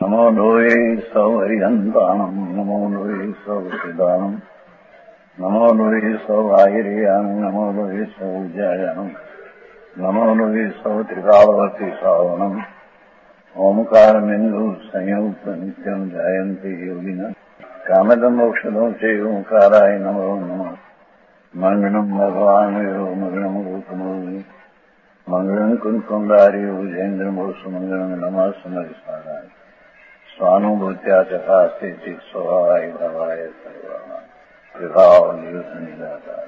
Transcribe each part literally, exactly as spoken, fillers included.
નમો લોહે સૌહરિહંતાણમ નમો લોહે સૌસિદાનમ નમો લોહે સૌઆયર્યામ નમો લોહે સૌજ્યાયામ નમો લોહે સૌત્રિકાવતી સાવનમ ઓમકારમિંદુ સંયુક્ત નિત્યમ જાયંતિ યોગિના કામદમ ઔષધો છે ઓંકારાય નમો નમઃ મંગળમ ભગવાન મંગળમ ગૌતમોની મંગળમ કુંકુંડારી ઉજેન્દ્રમોસુ મંગળમ નમઃ સમરિસારાય સ્વાનુભૂત્યા ચકાસ્તે ચિત સ્વભાવાય ભાવાય સર્વાય વિભાવ નિદાતા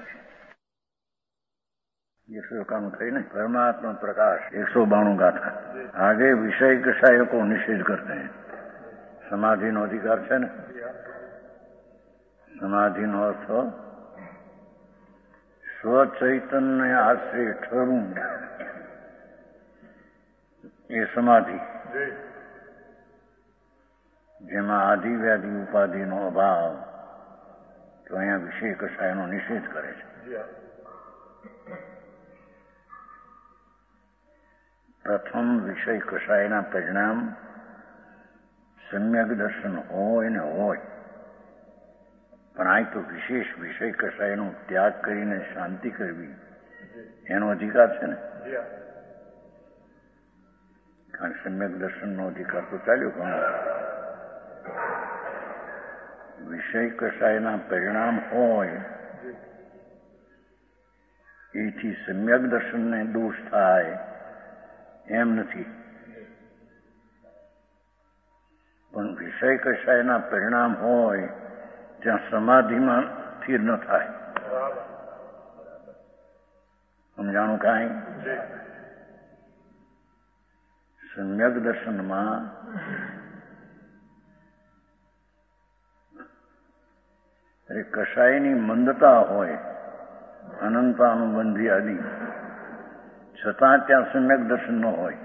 ये श्लोकान कही नहीं परमात्मा प्रकाश एक सौ बाणु गाथा आगे विषय कषाय को निषेध करते हैं। समाधि नो अधिकार है ने समाधि नो अर्थ સ્વચૈતન્ય આશ્રય ઠરવું એ સમાધિ જેમાં આદિ વ્યાધિ ઉપાધિનો અભાવ તો અહીંયા વિષય કષાયનો નિષેધ કરે છે। પ્રથમ વિષય કષાયના પરિણામ સમ્યક દર્શન હોય ને હોય પણ આ તો વિશેષ વિષય કષાયનો ત્યાગ કરીને શાંતિ કરવી એનો અધિકાર છે ને કારણ સમ્યક દર્શનનો અધિકાર તો ચાલ્યો ઘણો વિષય કષાયના પરિણામ હોય એથી સમ્યક દર્શનને દોષ થાય એમ નથી પણ વિષય કષાયના પરિણામ હોય ત્યાં સમાધિમાં સ્થિર ન થાય સમજાણું કાંઈ સમ્યક દર્શનમાં કષાયની મંદતા હોય અનંતાનુબંધી આદિ છતાં ત્યાં સમ્યક દર્શન ન હોય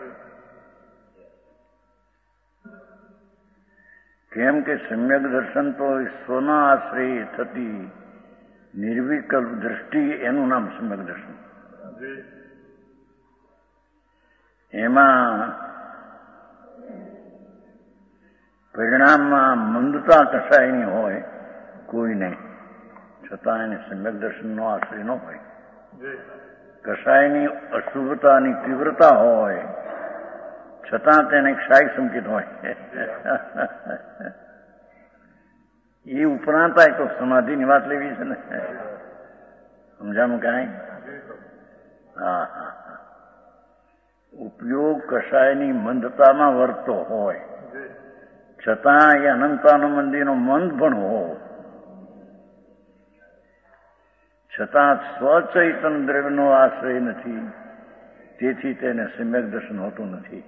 કેમ કે સમ્યક દર્શન તો સ્વના આશ્રય થતી નિર્વિકલ્પ દ્રષ્ટિ એનું નામ સમ્યક દર્શન એમાં પરિણામમાં મંદતા કસાયની હોય કોઈ નહીં છતાં એને સમ્યક દર્શનનો આશ્રય ન હોય કસાયની અશુભતાની તીવ્રતા હોય છતાં તેને ક્ષાય સંકેત હોય એ ઉપરાંત આ તો સમાધિની વાત લેવી છે ને સમજાણું કાંઈ હા હા ઉપયોગ કષાયની મંદતામાં વર્તો હોય છતાં એ અનંતાનુબંધીનો મંદ પણ હોય છતાં સ્વચૈતન દ્રવ્યનો આશ્રય નથી તેથી તેને સમ્યક દર્શન હોતું નથી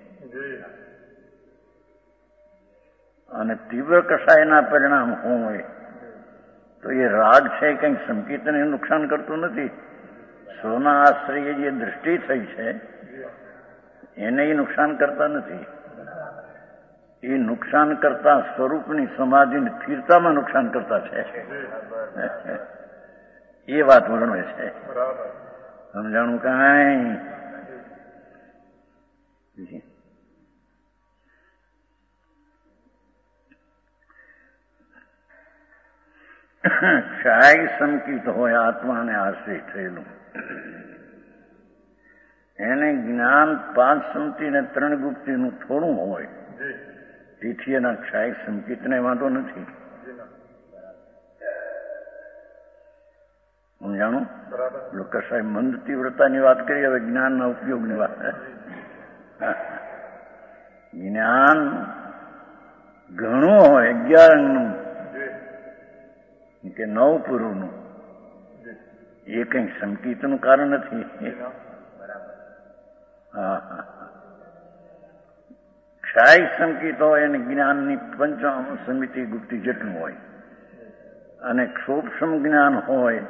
અને તીવ્ર કષાયના પરિણામ હોય તો એ રાગ છે કંઈક સંકીર્તન નુકસાન કરતું નથી સ્વના આશ્રય જે દૃષ્ટિ થઈ છે એને એ નુકસાન કરતા નથી એ નુકસાન કરતા સ્વરૂપની સમાધિની સ્થિરતામાં નુકસાન કરતા છે એ વાત વર્ણવે છે સમજાણું કાંઈ ક્ષાય સંકિત હોય આત્માને આશ્રય થયેલું એને જ્ઞાન પાંચ સમતિ ને ત્રણ ગુપ્તિનું થોડું હોય તેથી એના ક્ષાય સંકિતને વાંધો નથી સમજાણું કસાય મંદ તીવ્રતાની વાત કરી હવે જ્ઞાનના ઉપયોગની વાત જ્ઞાન ઘણું હોય અગિયાર અંગનું કે નવ પૂર્વનું એ કંઈ સંકિતનું કારણ નથી હા હા ક્ષાય સંકિત હોય અને જ્ઞાનની પંચામ સમિતિ ગુપ્તિ જેટલું હોય અને ક્ષોભસમ જ્ઞાન હોય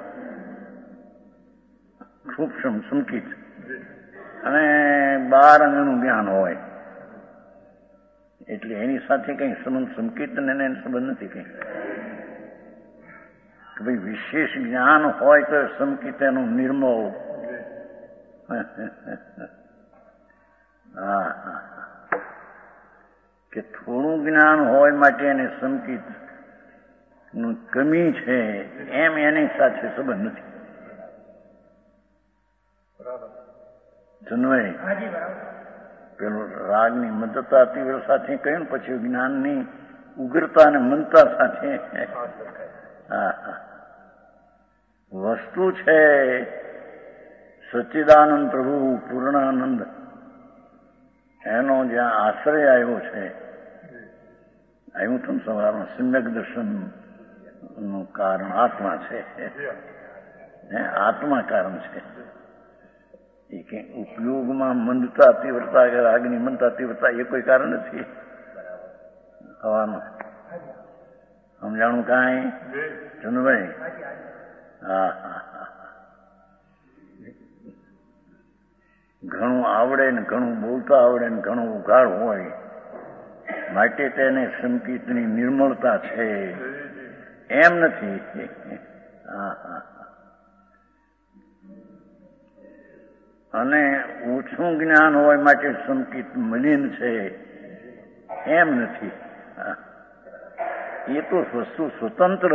સૂક્ષ્મ સંકિત અને બાર અંગનું જ્ઞાન હોય એટલે એની સાથે કઈ સંબંધ સંકિત એને સંબંધ નથી કઈ કે ભાઈ વિશેષ જ્ઞાન હોય તો સંકિત એનું નિર્મળ હા હા કે થોડું જ્ઞાન હોય માટે એને સંકિત કમી છે એમ એની સાથે સંબંધ નથી. જનવાઈ પેલું રાગની મદતા તીવ્ર સાથે કહ્યું, પછી જ્ઞાનની ઉગ્રતા અને મંદતા સાથે. હા હા વસ્તુ છે સચ્ચિદાનંદ પ્રભુ પૂર્ણાનંદ, એનો જ્યાં આશ્રય આવ્યો છે, આવ્યું હતું સવારમાં, સમ્યક દર્શન નું કારણ આત્મા છે. આત્મા કારણ છે. એ કે ઉપયોગમાં મંદતા તીવ્રતા કે રાગની મંદતા તીવ્રતા એ કોઈ કારણ નથી હવાનું. સમજાણું કાંઈ ચંદુભાઈ? હા હા હા ઘણું આવડે ને ઘણું બોલતા આવડે ને ઘણું ઉઘાડ હોય માટે તેને સંકિતની નિર્મળતા છે એમ નથી. હા હા અને ઓછું જ્ઞાન હોય માટે સંકિત મલિન છે એમ નથી. એ તો વસ્તુ સ્વતંત્ર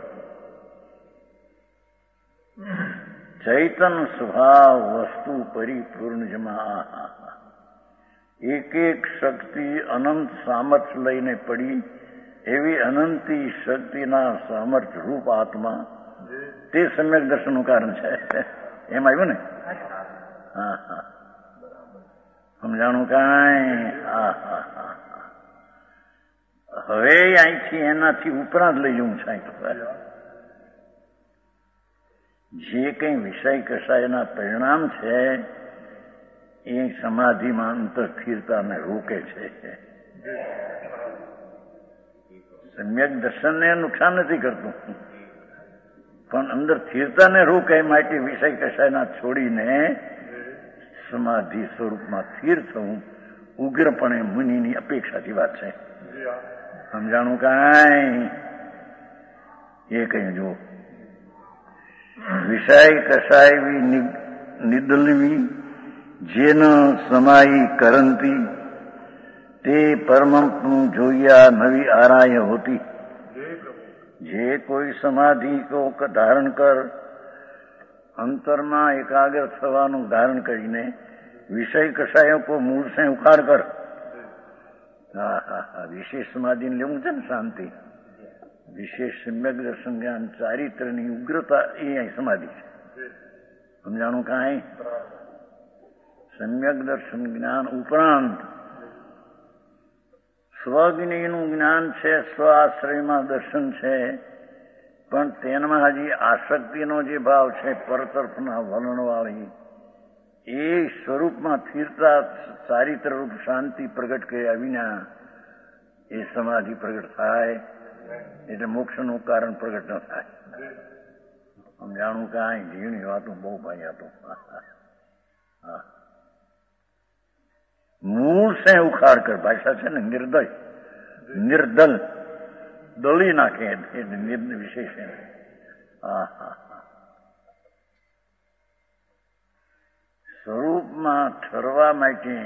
ચૈતન સ્વભાવ વસ્તુ પરિપૂર્ણ જમા. એક એક શક્તિ અનંત સામર્થ્ય લઈને પડી એવી અનંતી શક્તિના સામર્થ્ય રૂપ આત્મા તે સમ્યક દર્શનનું કારણ છે. એમ આવ્યું ને? હા હા સમજાણું કાંઈ? હા હા હા હવે અહીંથી એનાથી ઉપરાંત લઈ જવું છે. જે કંઈ વિષય કશાયના પરિણામ છે એ સમાધિમાં અંતર સ્થિરતાને રોકે છે. સમ્યક દર્શનને નુકસાન નથી કરતું, પણ અંદર સ્થિરતાને રોકે માટે વિષય કશાયના છોડીને સમાધિ સ્વરૂપમાં સ્થિર થવું ઉગ્રપણે મુનિની અપેક્ષાથી વાત છે. સમજાણું કાંઈ? એ કઈ જુઓ. વિષય કશાયવી નિદલવી જેન સમાયી કરંતી તે પરમનું જોયા નવી આરાય હોતી. જે કોઈ સમાધિ કો ધારણ કર, અંતરમાં એકાગ્ર થવાનું ધારણ કરીને વિષય કશાયો કો મૂળ સે ઉખાડ કર. હા હા હા વિશેષ સમાધિને લેવું છે ને શાંતિ, વિશેષ સમ્યક દર્શન જ્ઞાન ચારિત્રની ઉગ્રતા એ સમાધિ છે. સમજાણું કાંઈ? સમ્યક દર્શન જ્ઞાન ઉપરાંત સ્વજ્ઞનું જ્ઞાન છે, સ્વ આશ્રયમાં દર્શન છે, પણ તેમાં હજી આસક્તિનો જે ભાવ છે પરતરફના વલણવાળી એ સ્વરૂપમાં સ્થિરતા ચારિત્ર રૂપ શાંતિ પ્રગટ કર્યા વિના એ સમાધિ પ્રગટ થાય એટલે મોક્ષનું કારણ પ્રગટ ન થાય. સમજાણું કાંઈ? ઝીણી વાતું બહુ ભાઈ હતું. મૂળ સે ઉખાડ કર ભાષા છે ને નિર્દય નિર્દલ દળી નાખે એટલે વિશેષ. હા હા સ્વરૂપમાં ઠરવા માટે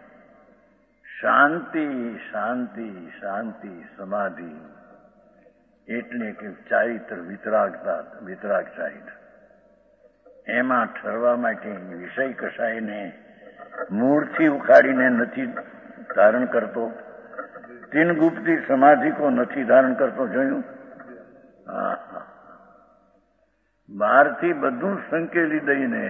શાંતિ શાંતિ શાંતિ સમાધિ એટલે કે ચારિત્ર વિતરાગતા વિતરાગ ચારિત્ર એમાં ઠરવા માટે વિષય કશાયને મૂળથી ઉખાડીને નથી ધારણ કરતો. તીન ગુપ્તી સમાધિ કો નથી ધારણ કરતો. જોયું? હા હા બહારથી બધું સંકેલી દઈને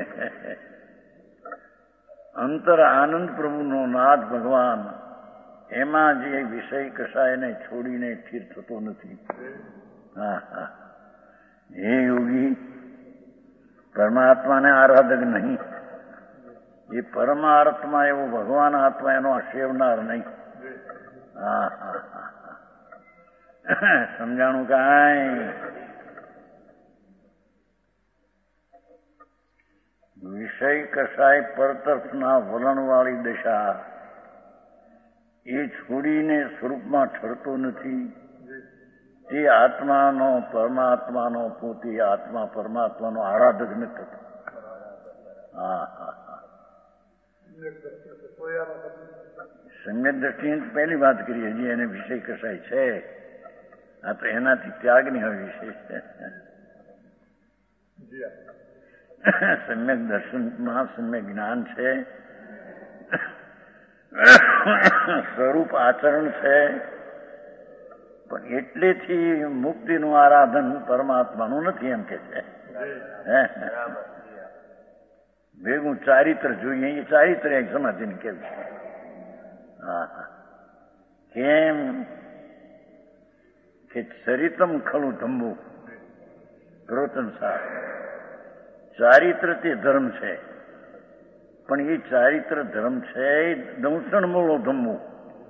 અંતર આનંદ પ્રભુનો નાથ ભગવાન એમાં જે વિષય કશાયને છોડીને સ્થિર થતો નથી. હા હા હે યોગી પરમાત્માને આરાધક નહીં, એ પરમાત્મા એવો ભગવાન આત્મા એનો સેવનાર નહીં. હા હા હા સમજાણું કાંઈ? વિષય કશાય પરતરફના વલણવાળી દશા એ છોડીને સ્વરૂપમાં ઠરતો નથી. તે આત્માનો પરમાત્માનો પોતે આત્મા પરમાત્માનો આરાધક નથી થતો. હા હા હા સમ્યક દ્રષ્ટિની પહેલી વાત કરી, હજી એને વિષય કસાય છે. આ તો એનાથી ત્યાગની હવે વિષય છે. સમ્યક દર્શનમાં સમ્યક જ્ઞાન છે, સ્વરૂપ આચરણ છે, પણ એટલેથી મુક્તિનું આરાધન પરમાત્માનું નથી એમ કે છે. ભેગું ચારિત્ર જોઈએ, એ ચારિત્ર એક સમાધિને કેવું છે. હા હા કેમ કે ચરિતમ ખલું ધમ્મું પ્રવચન સાર. ચારિત્ર તે ધર્મ છે, પણ એ ચારિત્ર ધર્મ છે એ દંસણ મૂળો ધમ્મું.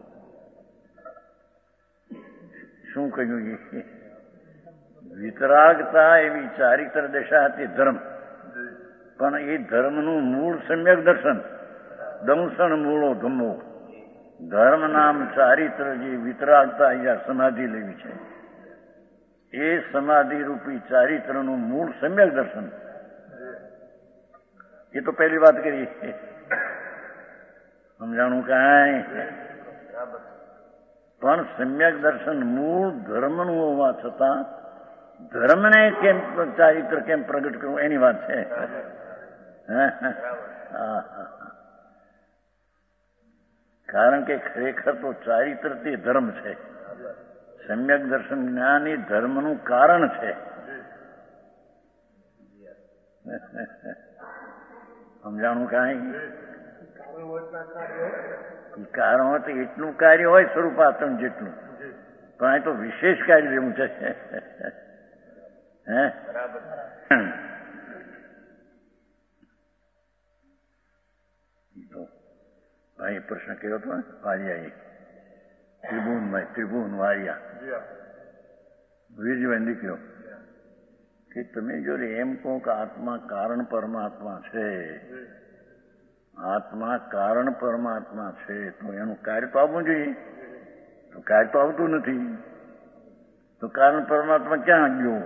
શું કહ્યું? એ વિતરાગતા એવી ચારિત્ર દશા તે ધર્મ, પણ એ ધર્મનું મૂળ સમ્યક દર્શન. દંસણ મૂળો ધમ્મો. ધર્મ નામ ચારિત્ર જે વિતરાગતા અહીંયા સમાધિ લેવી છે, એ સમાધિ રૂપી ચારિત્રનું મૂળ સમ્યક દર્શન. એ તો પહેલી વાત કરી. સમજાણું કાંઈ? પણ સમ્યક દર્શન મૂળ ધર્મનું હોવા છતાં ધર્મને કેમ ચારિત્ર કેમ પ્રગટ કરવું એની વાત છે. કારણ કે ખરેખર તો ચારિત્ર તે ધર્મ છે. સમ્યક દર્શન જ્ઞાન એ ધર્મનું કારણ છે. સમજાણું કાંઈ? કારણ હોય તો એટલું કાર્ય હોય સ્વરૂપાતન જેટલું, પણ આ તો વિશેષ કાર્ય જેવું છે. હે ભાઈ પ્રશ્ન કર્યો હતો વારિયા, ત્રિભુવન ત્રિભુવન વારિયા વીરજીભાઈ નીકળ્યો કે તમે જો એમ કહો કે આત્મા કારણ પરમાત્મા છે, આત્મા કારણ પરમાત્મા છે, તો એનું કાર્ય તો આવવું જોઈએ. તો કાર્ય તો આવતું નથી, તો કારણ પરમાત્મા ક્યાં ગયો?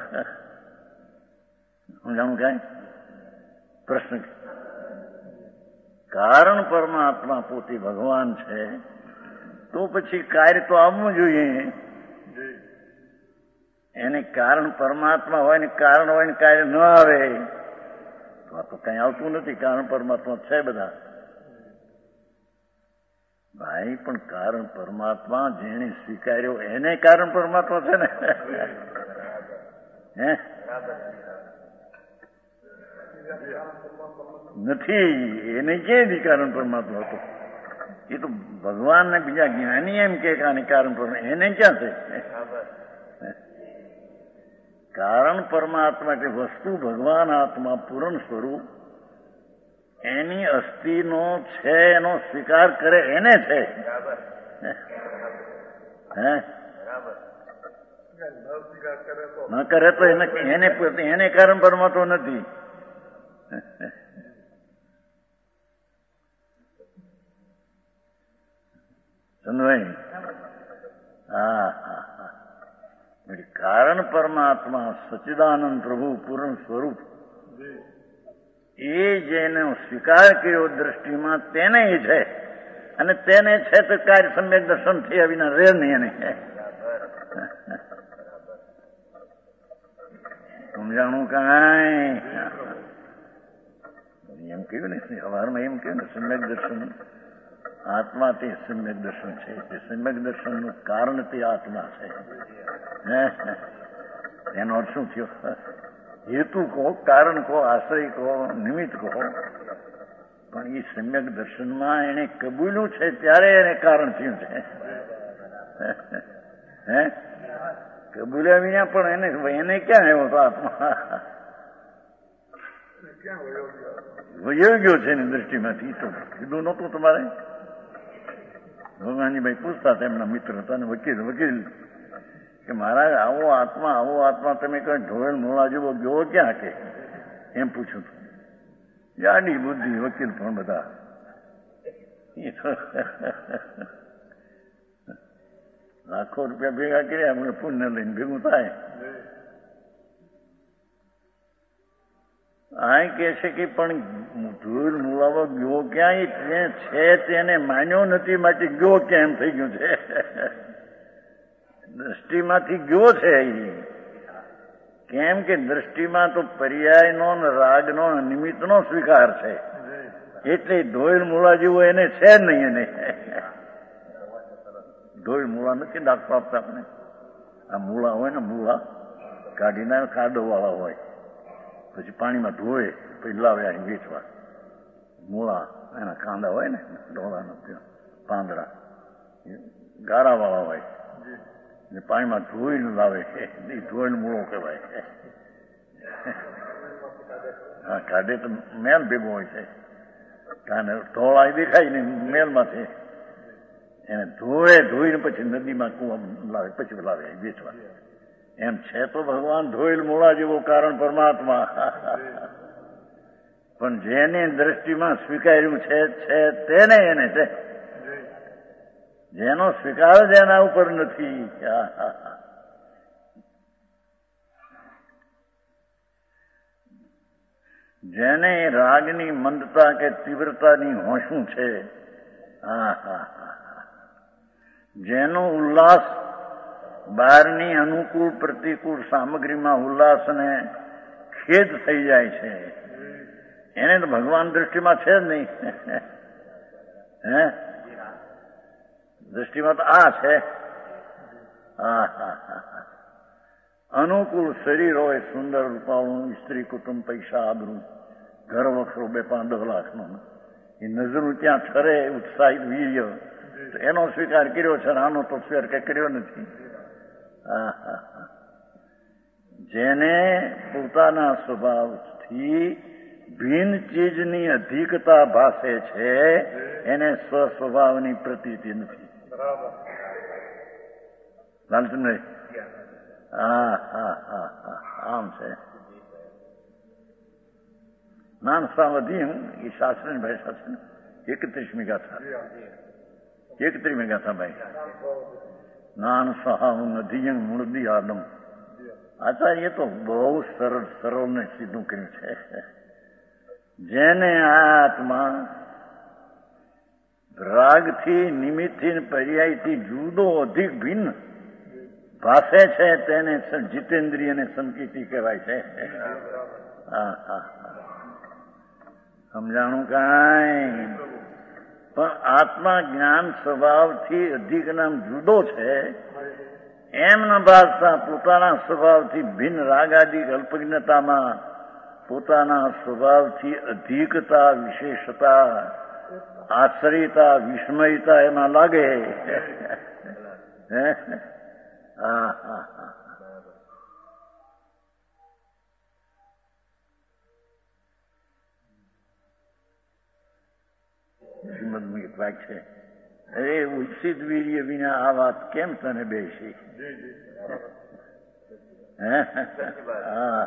સમજાણું કાંઈ? પ્રશ્ન. કારણ પરમાત્મા પોતે ભગવાન છે, તો પછી કાર્ય તો આવવું જોઈએ. એને કારણ પરમાત્મા હોય ને કારણ હોય ને કાર્ય ન આવે તો આ તો કઈ આવતું નથી. કારણ પરમાત્મા છે બધા ભાઈ, પણ કારણ પરમાત્મા જેને સ્વીકાર્યો એને કારણ પરમાત્મા છે ને. હે નથી, એને ક્યાંયથી કારણ પરમાત્મા હતો? એ તો ભગવાન ને બીજા જ્ઞાની એમ કે કારણ પરમાત્મા, એને ક્યાં છે? કારણ પરમાત્મા એટલે વસ્તુ ભગવાન આત્મા પૂર્ણ સ્વરૂપ એની અસ્થિનો છે, એનો સ્વીકાર કરે એને છે. હે ન કરે તો એને એને કારણ પરમાત્મા નથી. સમજાય? હા હા હા. કારણ પરમાત્મા સચ્ચિદાનંદ પ્રભુ પૂર્ણ સ્વરૂપ એ જેનો સ્વીકાર કર્યો દ્રષ્ટિમાં તેને એ છે, અને તેને છે તો કાર્ય સમ્યક દર્શન થયા વિના રહે નહીં. એને સમજાણું કાંઈ? એમ કહ્યું ને સવારમાં, એમ કહ્યું ને સમ્યક દર્શન આત્મા તે સમ્યક દર્શન છે, તે સમ્યક દર્શનનું કારણ તે આત્મા છે. એનો અર્થ શું થયો? હેતુ કહો, કારણ કહો, આશ્રય કહો, નિમિત્ત કહો, પણ એ સમ્યક દર્શનમાં એને કબૂલ્યું છે ત્યારે એને કારણ થયું છે. હે કબૂલ્યા વિના પણ એને એને ક્યાં આવ્યો તો આત્મા? વયો ગયો છે એની દ્રષ્ટિમાંથી. તો કીધું નહોતું તમારે? ભગવાનજીભાઈ પૂછતા હતા, એમના મિત્ર હતા ને વકીલ વકીલ કે મહારાજ આવો આત્મા આવો આત્મા તમે કહો ઢોળેલ મોળા જેવો ગયો ક્યાં? કે એમ પૂછ્યું હતું. જાડી બુદ્ધિ વકીલ પણ બધા લાખો રૂપિયા ભેગા કર્યા, એમને પુણ્ય લઈને ભેગું થાય. આ કહે છે કે પણ ધૂળ મુલાવો ગયો ક્યાંય છે, તેને માન્યો નથી, માટે ગયો ક્યાં એમ થઈ ગયું છે. દ્રષ્ટિમાંથી ગયો છે એ. કેમ કે દ્રષ્ટિમાં તો પર્યાયનો રાગનો નિમિત્તનો સ્વીકાર છે, એટલે ધોઈલ મૂળા જેવો એને છે જ નહીં. એને ધોઈલ મૂળા નથી દાખલો આપતા આપણે. આ મૂળા હોય ને, મૂળા કાઢીને કાદો વાળા હોય, પછી પાણીમાં ધોય, પછી લાવે અહીં વેચવા. મૂળા એના કાંદા હોય ને, ડોળાના પાંદડા ગારા વાળા હોય, પાણીમાં ધોઈને લાવે છે, એ ધોઈને મૂળો કહેવાય. હા, કાઢે તો મેલ ભેગો હોય છે, કાને ધોળા દેખાય ને મેલમાંથી. એને ધોવે, ધોઈને પછી નદીમાં કુવામાં લાવે, પછી લાવે વેચવા. એમ છે તો ભગવાન ધોઈલ મૂળા જેવો કારણ પરમાત્મા. પણ જેને દ્રષ્ટિમાં સ્વીકાર્યું છે તેને એને છે, જેનો સ્વીકાર જ એના ઉપર નથી. જેને રાગની મંદતા કે તીવ્રતાની હોશું છે, હા હા જેનો ઉલ્લાસ બહારની અનુકૂળ પ્રતિકૂળ સામગ્રીમાં ઉલ્લાસને ખેદ થઈ જાય છે, એને તો ભગવાન દ્રષ્ટિમાં છે જ નહીં. હે દ્રષ્ટિમાં તો આ છે. હા હા હા અનુકૂળ શરીર હોય, સુંદર રૂપાળું, સ્ત્રી કુટુંબ, પૈસા, આબરૂ, ઘર વખરો બે પાંચ દસ લાખનો, એ નજરું ત્યાં ઠરે, ઉત્સાહિત વીર્ય, તો એનો સ્વીકાર કર્યો છે, આનો તો સ્વીકાર કઈ કર્યો નથી. હા હા હા જેને પોતાના સ્વભાવથી ભિન્ન ચીજની અધિકતા ભાસે છે, એને સ્વસ્વભાવની પ્રતીતિ નથી. લાલચંદ્ર હા હા હા હા આમ છે. નાન સાવધિમ એ શાસ્ત્રની ભાષા છે ને, એકત્રીસમી ગાથા, એકત્રીસમી ગાથા ભાઈ. નાન સહાવ નદીયંગ મૂળદી આદમ. આચાર્ય તો બહુ સરળ સરળ ને સીધું કર્યું છે. જેને આત્મા રાગથી, નિમિત્તથી, પર્યાયથી જુદો, અધિક ભિન્ન ભાષે છે, તેને જીતેન્દ્રિય અને સંકિતિ કહેવાય છે. હા હા સમજાણું કાંઈ? પણ આત્મા જ્ઞાન સ્વભાવથી અધિક નામ જુદો છે એમ ન ભાસતા પોતાના સ્વભાવથી ભિન્ન રાગાદિક અલ્પજ્ઞતામાં પોતાના સ્વભાવથી અધિકતા, વિશેષતા, આશ્રયતા, વિસ્મયતા એમાં લાગે. હા હા હા શ્રીમદમાં એક વાક્ય છે, અરે ઉચિત વીર્ય વિના આ વાત કેમ તને બેસી? હા હા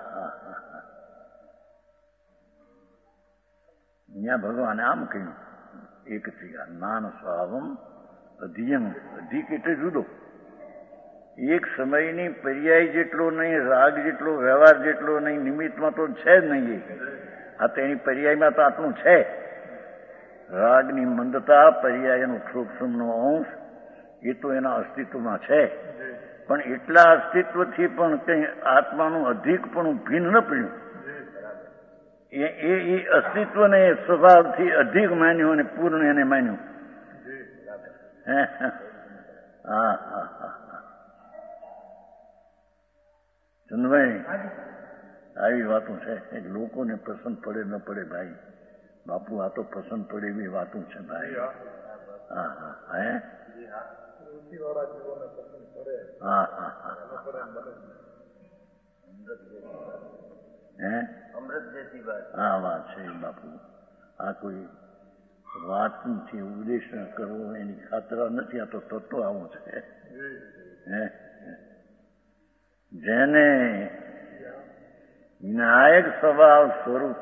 અહીંયા ભગવાને આમ કહ્યું, એક નાન સ્વાવમ અધિયમ, અધિક એટલે જુદો, એક સમયની પર્યાય જેટલો નહીં, રાગ જેટલો, વ્યવહાર જેટલો નહીં, નિમિત્તમાં તો છે જ નહીં. આ તો એની પર્યાયમાં તો આટલું છે. રાગની મંદતા, પર્યાયનો સૂક્ષ્મનો અંશ, એ તો એના અસ્તિત્વમાં છે, પણ એટલા અસ્તિત્વથી પણ કંઈ આત્માનું અધિકપણું ભિન્ન ન પડ્યું. એ એ અસ્તિત્વને સ્વભાવથી અધિક માન્યું અને પૂર્ણ એને માન્યું. હા હા હા ચંદ્રભાઈ, આવી વાતો છે. લોકોને પસંદ પડે ન પડે ભાઈ, બાપુ આ તો પસંદ પડે એવી વાતો છે ભાઈ. હા હા હે હા હા હા હે હા વાત છે બાપુ. આ કોઈ વાત નથી, ઉપદેશ કરવો એની ખાતર નથી, આ તો તત્વ આવું છે. હે જેને વિનાયક સ્વભાવ સ્વરૂપ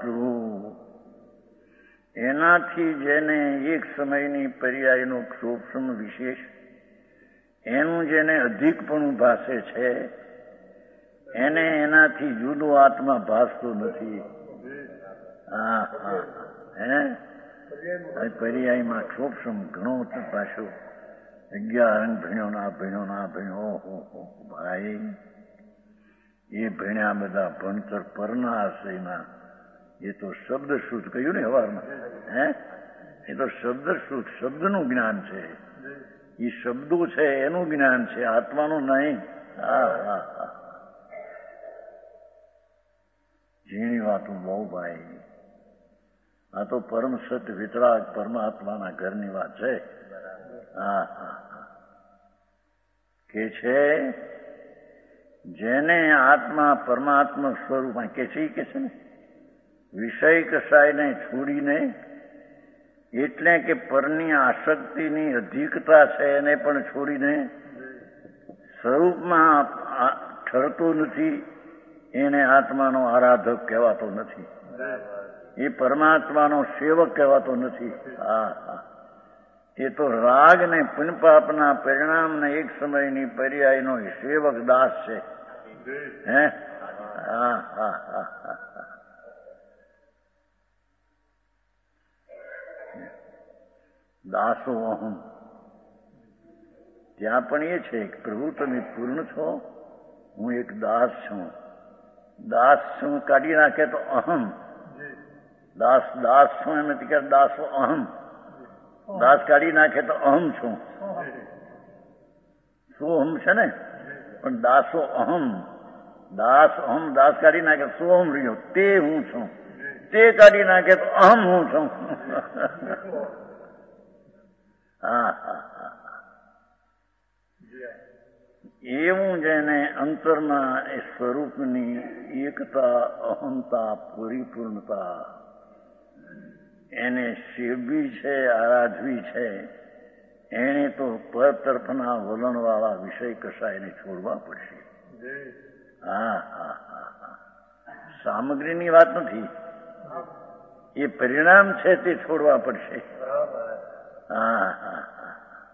એનાથી જેને એક સમયની પર્યાયનો સૂક્ષ્મ વિશેષ એનું જેને અધિકપણું ભાસે છે, એને એનાથી જુદો આત્મા ભાસતો નથી. હા હા હે પર્યાયમાં ક્ષોભસમ ઘણો પાછો અગિયાર અંગ ભણ્યો ના ભણ્યો ના ભણ્યો ઓહો ભાઈ એ ભણ્યા બધા ભણતર પરના આશયના એ તો શબ્દ શુદ્ધ કહ્યું ને હવારમાં હે એ તો શબ્દ શુદ્ધ શબ્દનું જ્ઞાન છે એ શબ્દો છે એનું જ્ઞાન છે આત્માનું નહીં. હા હા હા ઝીણી વાતું બહુ ભાઈ આ તો પરમ સત્ય વિતરાગ પરમાત્માના ઘરની વાત છે. હા હા કે છે જેને આત્મા પરમાત્મા સ્વરૂપમાં કે છે કે છે ને વિષય કસાયને છોડીને એટલે કે પરની આસક્તિની અધિકતા છે એને પણ છોડીને સ્વરૂપમાં ઠરતો નથી એને આત્માનો આરાધક કહેવાતો નથી. એ પરમાત્માનો સેવક કહેવાતો નથી. હા હા એ તો રાગ ને પુણ્યપાપના પરિણામને એક સમયની પર્યાયનો સેવક દાસ છે. હે હા હા હા હા દાસો અહમ ત્યાં પણ એ છે કે પ્રભુ તમે પૂર્ણ છો, હું એક દાસ છું. દાસ છું કાઢી નાખે તો અહમ દાસ દાસ છું એમ નથી કે દાસો અહમ દાસ કાઢી નાખે તો અહમ છું. સોહમ છે ને પણ દાસો અહમ દાસ અહમ દાસ કાઢી નાખે સોહમ રહ્યો તે હું છું. તે કાઢી નાખે તો અહમ હું છું. હા હા હા એવું જેને અંતરમાં એ સ્વરૂપની એકતા અહંતા પરિપૂર્ણતા એને સેવવી છે આરાધવી છે એને તો પર તરફના વલણવાળા વિષય કશા એને છોડવા પડશે. હા હા હા હા સામગ્રીની વાત નથી એ પરિણામ છે તે છોડવા પડશે. હા હા હા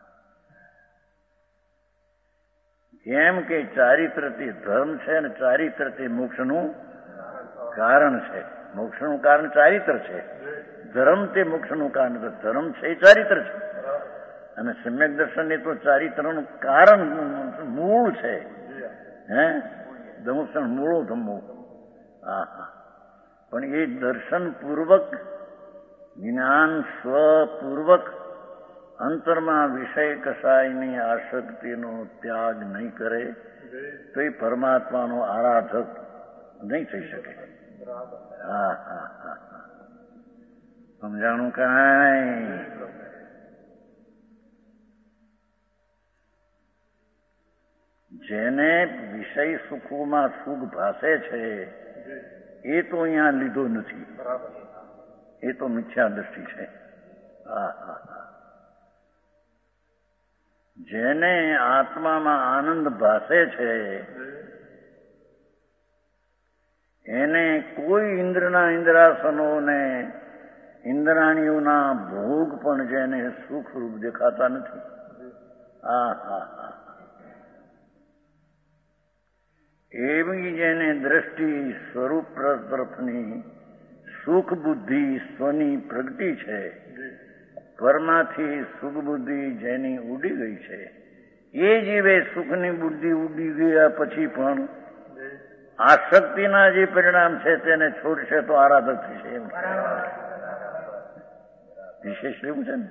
કેમ કે ચારિત્ર તે ધર્મ છે ને ચારિત્ર તે મોક્ષનું કારણ છે. મોક્ષનું કારણ ચારિત્ર છે. ધર્મ તે મોક્ષનું કારણ છે. ધર્મ છે એ ચારિત્ર છે અને સમ્યક દર્શન એ તો ચારિત્રનું કારણ મૂળ છે. હે દમુષણ મૂળો ધમ્મો. હા હા પણ એ દર્શન પૂર્વક જ્ઞાન સ્વપૂર્વક અંતરમાં વિષય કસાયની આસક્તિનો ત્યાગ નહીં કરે તો એ પરમાત્માનો આરાધક નહીં થઈ શકે. હા હા હા સમજાણું કાંઈ? જેને વિષય સુખોમાં સુખ ભાસે છે એ તો અહીંયા લીધો નથી. એ તો મિથ્યા દ્રષ્ટિ છે. હા હા હા જેને આત્મામાં આનંદ ભાસે છે એને કોઈ ઇન્દ્રના ઇન્દ્રાસનોને ઇન્દ્રાણીઓના ભોગ પણ જેને સુખરૂપ દેખાતા નથી. હા હા હા એવી જેને દ્રષ્ટિ સ્વરૂપ તરફની સુખ બુદ્ધિ સ્વની પ્રગતિ છે પરમાથી સુખ બુદ્ધિ જેની ઉડી ગઈ છે એ જીવે સુખની બુદ્ધિ ઉડી ગયા પછી પણ આસક્તિના જે પરિણામ છે તેને છોડશે તો આરાધક થશે. એમ વિશેષ એવું છે ને.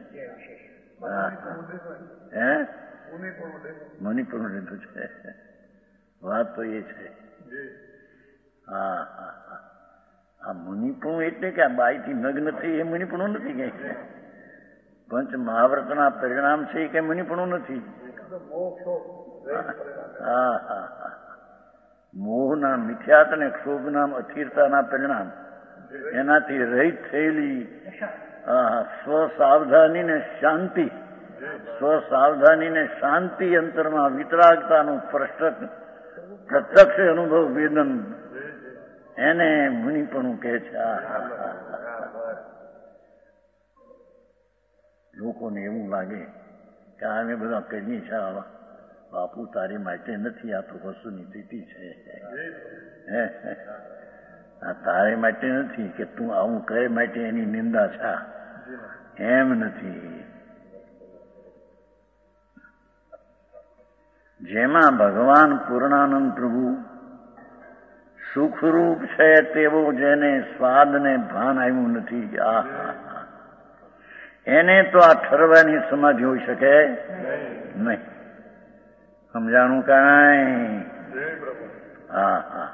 હે મણિપુર લીધું છે. વાત તો એ છે. હા હા હા આ મુનિપણું એટલે કે આ બાઈથી નગ્ન થઈ એ મુનિપણું નથી. કઈ પંચ મહાવ્રતના પરિણામ છે એ કઈ મુનિપણું નથી. હા હા હા મોહના મિથ્યાત અને ક્ષોભના અસ્થિરતાના પરિણામ એનાથી રહિત થયેલી સ્વસાવધાની ને શાંતિ સ્વસાવધાની ને શાંતિ અંતરમાં વિતરાગતાનું પ્રત્યક્ષ અનુભવ વેદન એને મુનિપણું કહે છે. લોકોને એવું લાગે કે અમે બધા કરીએ છીએ બાપુ તારી માટે નથી આ તો વસ્તુની સ્થિતિ છે. આ તારે માટે નથી કે તું આવું કહે માટે એની નિંદા છા, એમ નથી. જેમાં ભગવાન પૂર્ણાનંદ પ્રભુ સુખરૂપ છે તેવો જેને સ્વાદને ભાન આવ્યું નથી, આ એને તો આ ઠરવાની સમાધિ હોઈ શકે નહીં. સમજાણું કાંઈ? હા હા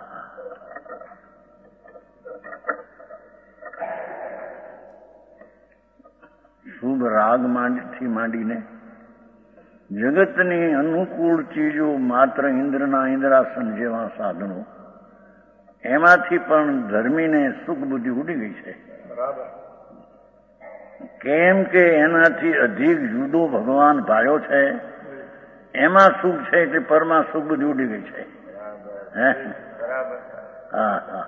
શુભ રાગ માંડથી માંડીને જગતની અનુકૂળ ચીજો માત્ર ઇન્દ્રના ઇન્દ્રાસન જેવા સાધનો, એમાંથી પણ ધર્મીને સુખ બુદ્ધિ ઉડી ગઈ છે. કેમ કે એનાથી અધિક જુદો ભગવાન ભાળ્યો છે, એમાં સુખ છે એટલે પરમાં સુખ બુદ્ધિ ઉડી ગઈ છે. હે હા હા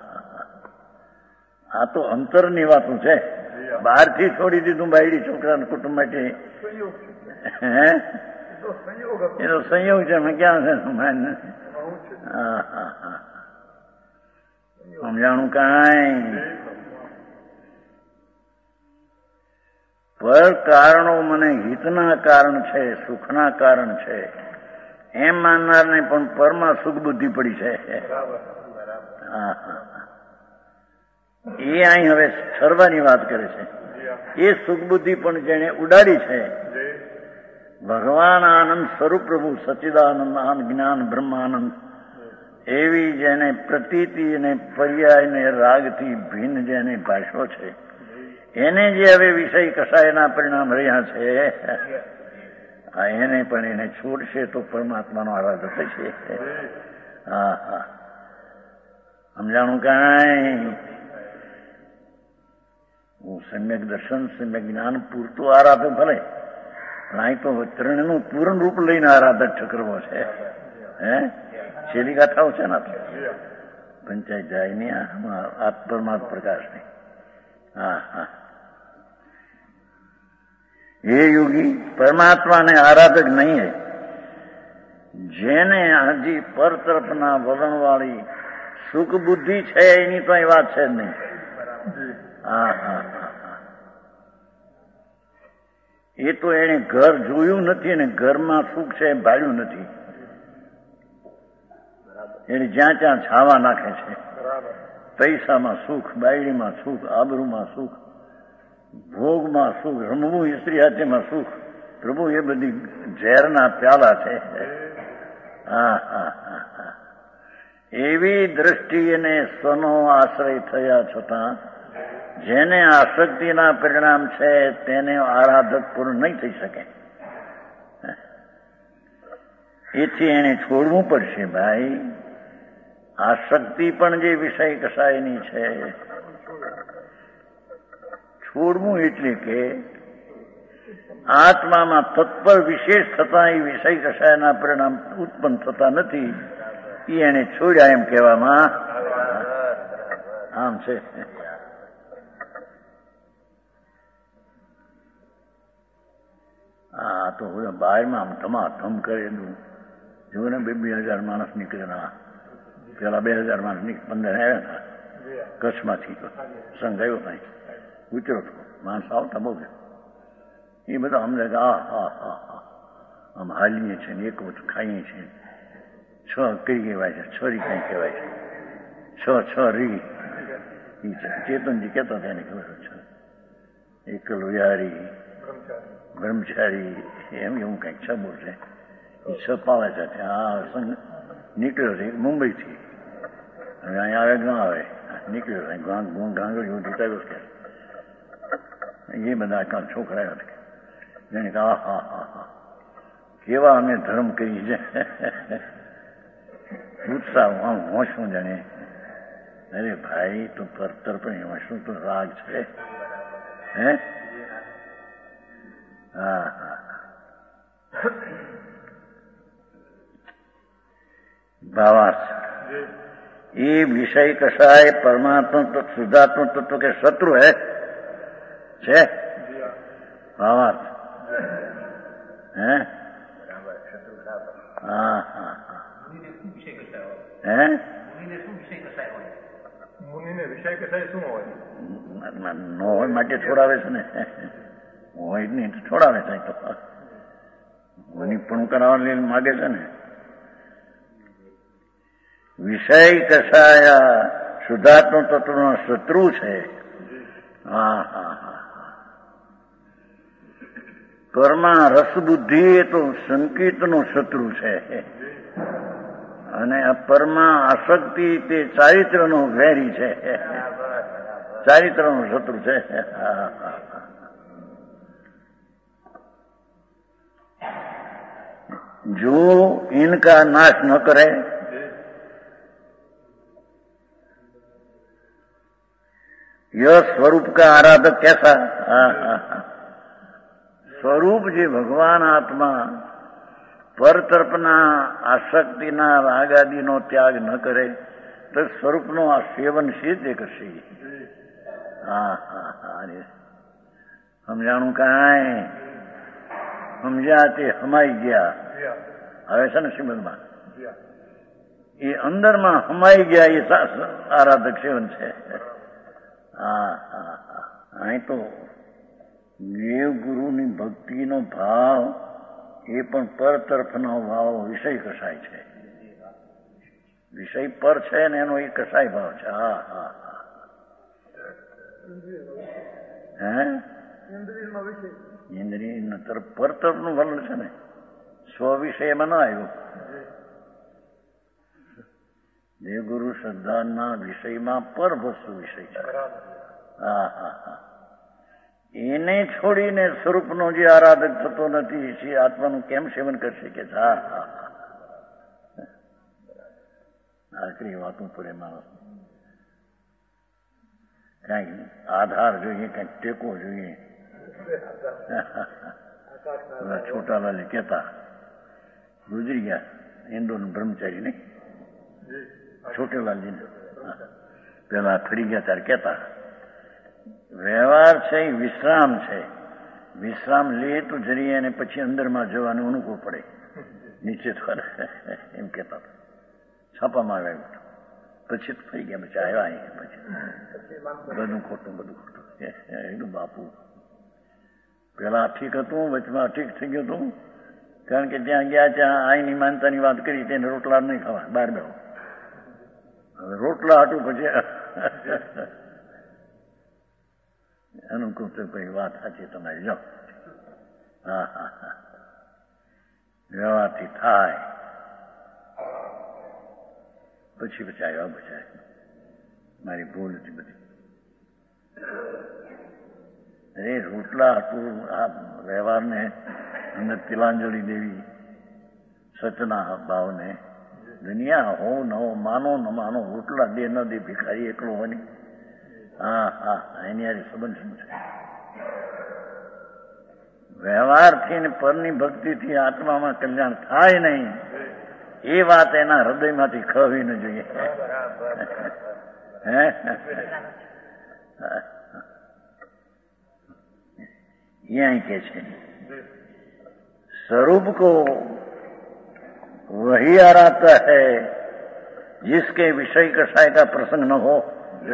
આ તો અંતરની વાતો છે. બહારથી છોડી દીધું બાયડી છોકરાના કુટુંબ માટે, હે એનો સંયોગ છે. મેં ક્યાં છે હા હા હા સમજાણું કાંઈ? પર કારણો મને હિતના કારણ છે, સુખના કારણ છે એમ માનનારને પણ પરમાં સુખ બુદ્ધિ પડી છે. હા હા એ અહીં હવે ઠરવાની વાત કરે છે. એ સુખ બુદ્ધિ પણ જેને ઉડાડી છે, ભગવાન આનંદ સ્વરૂપ પ્રભુ સચ્ચિદાનંદ આનંદ જ્ઞાન બ્રહ્માનંદ એવી જેને પ્રતીતિ અને પર્યાય ને રાગથી ભિન્ન જેને ભાષો છે, એને જે હવે વિષય કસાયના પરિણામ રહ્યા છે, એને પણ એને છોડશે તો પરમાત્માનો આરાધ થશે. હા હા સમજાણું કાંઈ? હું સમ્યક દર્શન સમ્યક જ્ઞાન પૂરતું આરાધક ભલે, અહીં તો ત્રણનું પૂર્ણ રૂપ લઈને આરાધક ઠકરવો છે. હે છેલ્લી ગાથાઓ છે ને પંચાયત જાય ની આત્મરમાત્મ પ્રકાશની. હા હા હે યોગી, પરમાત્માને આરાધક નહીં હે જેને હજી પર તરફના વલણવાળી સુખ બુદ્ધિ છે, એની તો વાત છે જ નહીં. હા હા હા એ તો એને ઘર જોયું નથી ને ઘરમાં સુખ છે એ ભાળ્યું નથી. એને જ્યાં ત્યાં છાવા નાખે છે. પૈસામાં સુખ, બાયડીમાં સુખ, આબરૂમાં સુખ, ભોગમાં સુખ, રમવું સ્ત્રી હાથેમાં સુખ. પ્રભુ એ બધી ઝેરના પ્યાલા છે. હા હા હા હા એવી દ્રષ્ટિને સ્વનો આશ્રય થયા છતાં જેને આસક્તિના પરિણામ છે તેને આરાધક પૂર્ણ નહીં થઈ શકે. એથી એને છોડવું પડશે ભાઈ. આસક્તિ પણ જે વિષય કસાયની છે, છોડવું એટલે કે આત્મામાં તત્પર વિશેષ થતા એ વિષય કસાયના પરિણામ ઉત્પન્ન થતા નથી, એ એને છોડ્યા એમ કહેવામાં આમ છે. હા તો બહારમાં આમ ધમાધમ કરેલું જો ને બે બે હજાર માણસ નીકળેલા. પેલા બે હજાર માણસ પંદર આવ્યા હતા કચ્છમાંથી, સંઘ આવ્યો નહીં ઉતરો હતો, માણસ આવતા બહુ. એ બધા અમને આ હા હા હા આમ હાલીએ છીએ ને એક વખત ખાઈએ છીએ. છ કઈ કહેવાય છે, છરી કઈ કહેવાય છે, છ છ રી ચેતનજી કહેતા હતા એને ખબર છે. એકલ વિહારી બ્રહ્મચારી એમ એવું કઈક છ બોલ છે. એ છ પાવે છે. આ સંઘ નીકળ્યો છે મુંબઈથી, હવે અહીંયા આવે ના આવે નીકળ્યો છે. ગાંગડીઓ જીતાવ્યો છે. એ બધા કાલ છોકરા જેને કે આ હા હા હા કેવા અમે ધર્મ કરી છે. ઉત્સાહ આમ હોશું જાણે. અરે ભાઈ તો પરતર પણ એમાં શું તો રાગ છે. હે હા હા ભાવાર્થ એ વિષય કસાય પરમાત્મા તત્વ શુદ્ધાત્મ તત્વ કે શत्रु है છે. ભાવાર્થ હે હા હા હે મુનિને વિષય કસાય શું હોય? ન હોય માટે છોડાવે છે ને, હોય નહીં છોડાવે છે. તો મુનિ પણ કરાવવા માગે છે ને. વિષય કસાયા શુદ્ધાત્મ તત્વનો શત્રુ છે. હા હા હા કર્મા રસબુદ્ધિ એ તો સંકિતનો શત્રુ છે, અને આ પરમાં આસક્તિ તે ચારિત્રનો વેરી છે, ચારિત્રનો શત્રુ છે. जो इनका नाश न करे यह स्वरूप का आराधक कैसा? સ્વરૂપ જે ભગવાન આત્મા પર તરફના આસક્તિના રાગાદીનો ત્યાગ ન કરે તો સ્વરૂપનો આ સેવન સિદ્ધ કરશે. હા હા હા સમજાણું કાંઈ? સમજ્યા તે હમાઈ ગયા. હવે છે ને શ્રીમદમાં એ અંદરમાં હમાઈ ગયા એ આરાધક સેવન છે. હા હા હા અહીં તો દેવ ગુરુની ભક્તિનો ભાવ એ પણ પર તરફનો ભાવ વિષય કસાય છે. વિષય પર છે ને એનો એ કસાય ભાવ છે. હા હા હા હે ઇન્દ્રિય તરફ પર તરફનું વર્ણન છે ને, સ્વ વિષયમાં ન આવ્યું. દેવગુરુ શ્રદ્ધાના વિષયમાં પર વસ્તુ વિષય છે. હા હા હા એને છોડીને સ્વરૂપનો જે આરાધક થતો નથી એ આત્માનું કેમ સેવન કરશે કે? હા હા હા આખરી વાતું પડે માણસ. કઈક આધાર જોઈએ, કઈક ટેકો જોઈએ. છોટાલાલ કહેતા ગુજરી ગયા ઇન્દોર બ્રહ્મચારી નહીં, છોટેલાલજી પેલા ફરી ગયા ત્યારે કહેતા વ્યવહાર છે એ વિશ્રામ છે. વિશ્રામ લે તો જરીએ અને પછી અંદરમાં જવાનું અનુકૂળ પડે, નીચે તો એમ કહેતા છાપામાં આવ્યા. પછી તો ફરી ગયા પછી આવ્યા અહીં પછી બધું ખોટું બધું ખોટું. એનું બાપુ પેલા ઠીક હતું, વચમાં ઠીક થઈ ગયું હતું, કારણ કે ત્યાં ગયા ત્યાં આઈની માનતાની વાત કરી, તેને રોટલા નહીં ખાવા, બહાર બેઠો. હવે રોટલા હાટું પછી અનુકૂળ તો કોઈ વાત સાચી તમારી. જાઓ હા હા હા વ્યવહારથી થાય પછી બચાવ્યા બચાય મારી ભૂલ હતી બધી. અરે રોટલા હતું આ વ્યવહારને અંદર તિલાંજલિ દેવી સચના ભાવને દુનિયા હો ન હો, માનો ન માનો, રોટલા દે ન દે, ભિખારી એકલો હોય. હા હા એની યાર સંબંધ શું છે? વ્યવહારથી ને પરની ભક્તિથી આત્મામાં કલ્યાણ થાય નહીં એ વાત એના હૃદયમાંથી ખવી ન જોઈએ. હે यहीं के छे स्वरूप को वही आराता है जिसके विषय कसाय का प्रसंग न हो.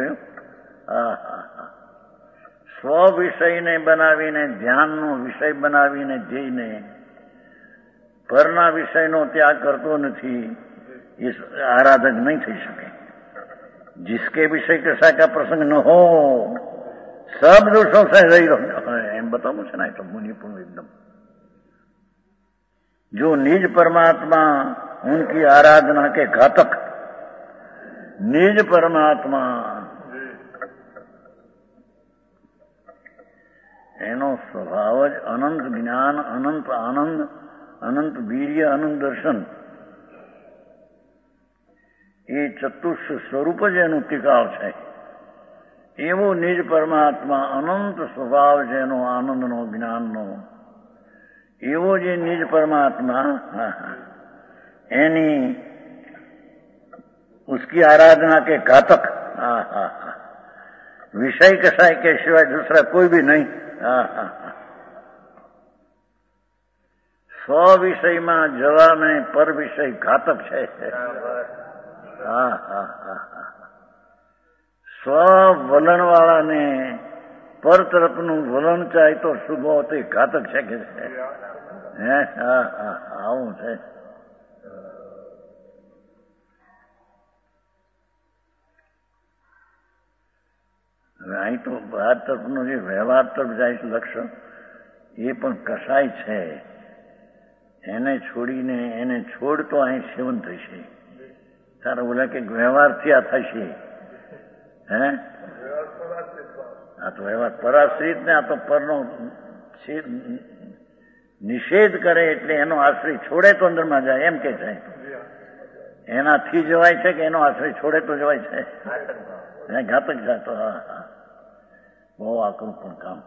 સ્વ વિષયને બનાવીને ધ્યાનનો વિષય બનાવીને જઈને પરના વિષયનો ત્યાગ કરતો નથી એ આરાધક નહીં થઈ શકે. जिसके विषय कसाय का प्रसंग न हो सब दोषों से रही रहो एम बताऊं છે ને તો मुनिपुण एकदम. जो निज परमात्मा उनकी आराधना के घातक, निज परमात्मा એનો સ્વભાવ જ અનંત જ્ઞાન, અનંત આનંદ, અનંત વીર્ય, અનંત દર્શન, એ ચતુષ્ષ સ્વરૂપ જ એનું ટીકાવ છે. એવો નિજ પરમાત્મા અનંત સ્વભાવ જેનો આનંદનો, જ્ઞાનનો, એવો જે નિજ પરમાત્મા એની उसकी आराधना के घातक हा हा हा विषय कसाय के सिवाय दूसरा कोई भी नहीं. હા હા હા સ્વ વિષયમાં જવાને પર વિષય ઘાતક છે. હા હા હા હા સ્વ વલણવાળાને પર તરફનું વલણ ચાય તો શુભો તે ઘાતક છે કે છે. હે હા હા આવું છે. હવે અહીં તો બહાર તરફનો જે વ્યવહાર તરફ જાય છે લક્ષ્ય એ પણ કસાય છે. એને છોડીને એને છોડ તો અહીં સેવન થશે. તારા બોલા કે વ્યવહારથી આ થશે. હે આ તો વ્યવહાર પરાશ્રિત ને આ તો પરનો નિષેધ કરે એટલે એનો આશ્રય છોડે તો અંદરમાં જાય એમ કે છે. એનાથી જવાય છે કે એનો આશ્રય છોડે તો જવાય છે. ઘાતક જાતો. હા હા બહુ આકરું પણ કામ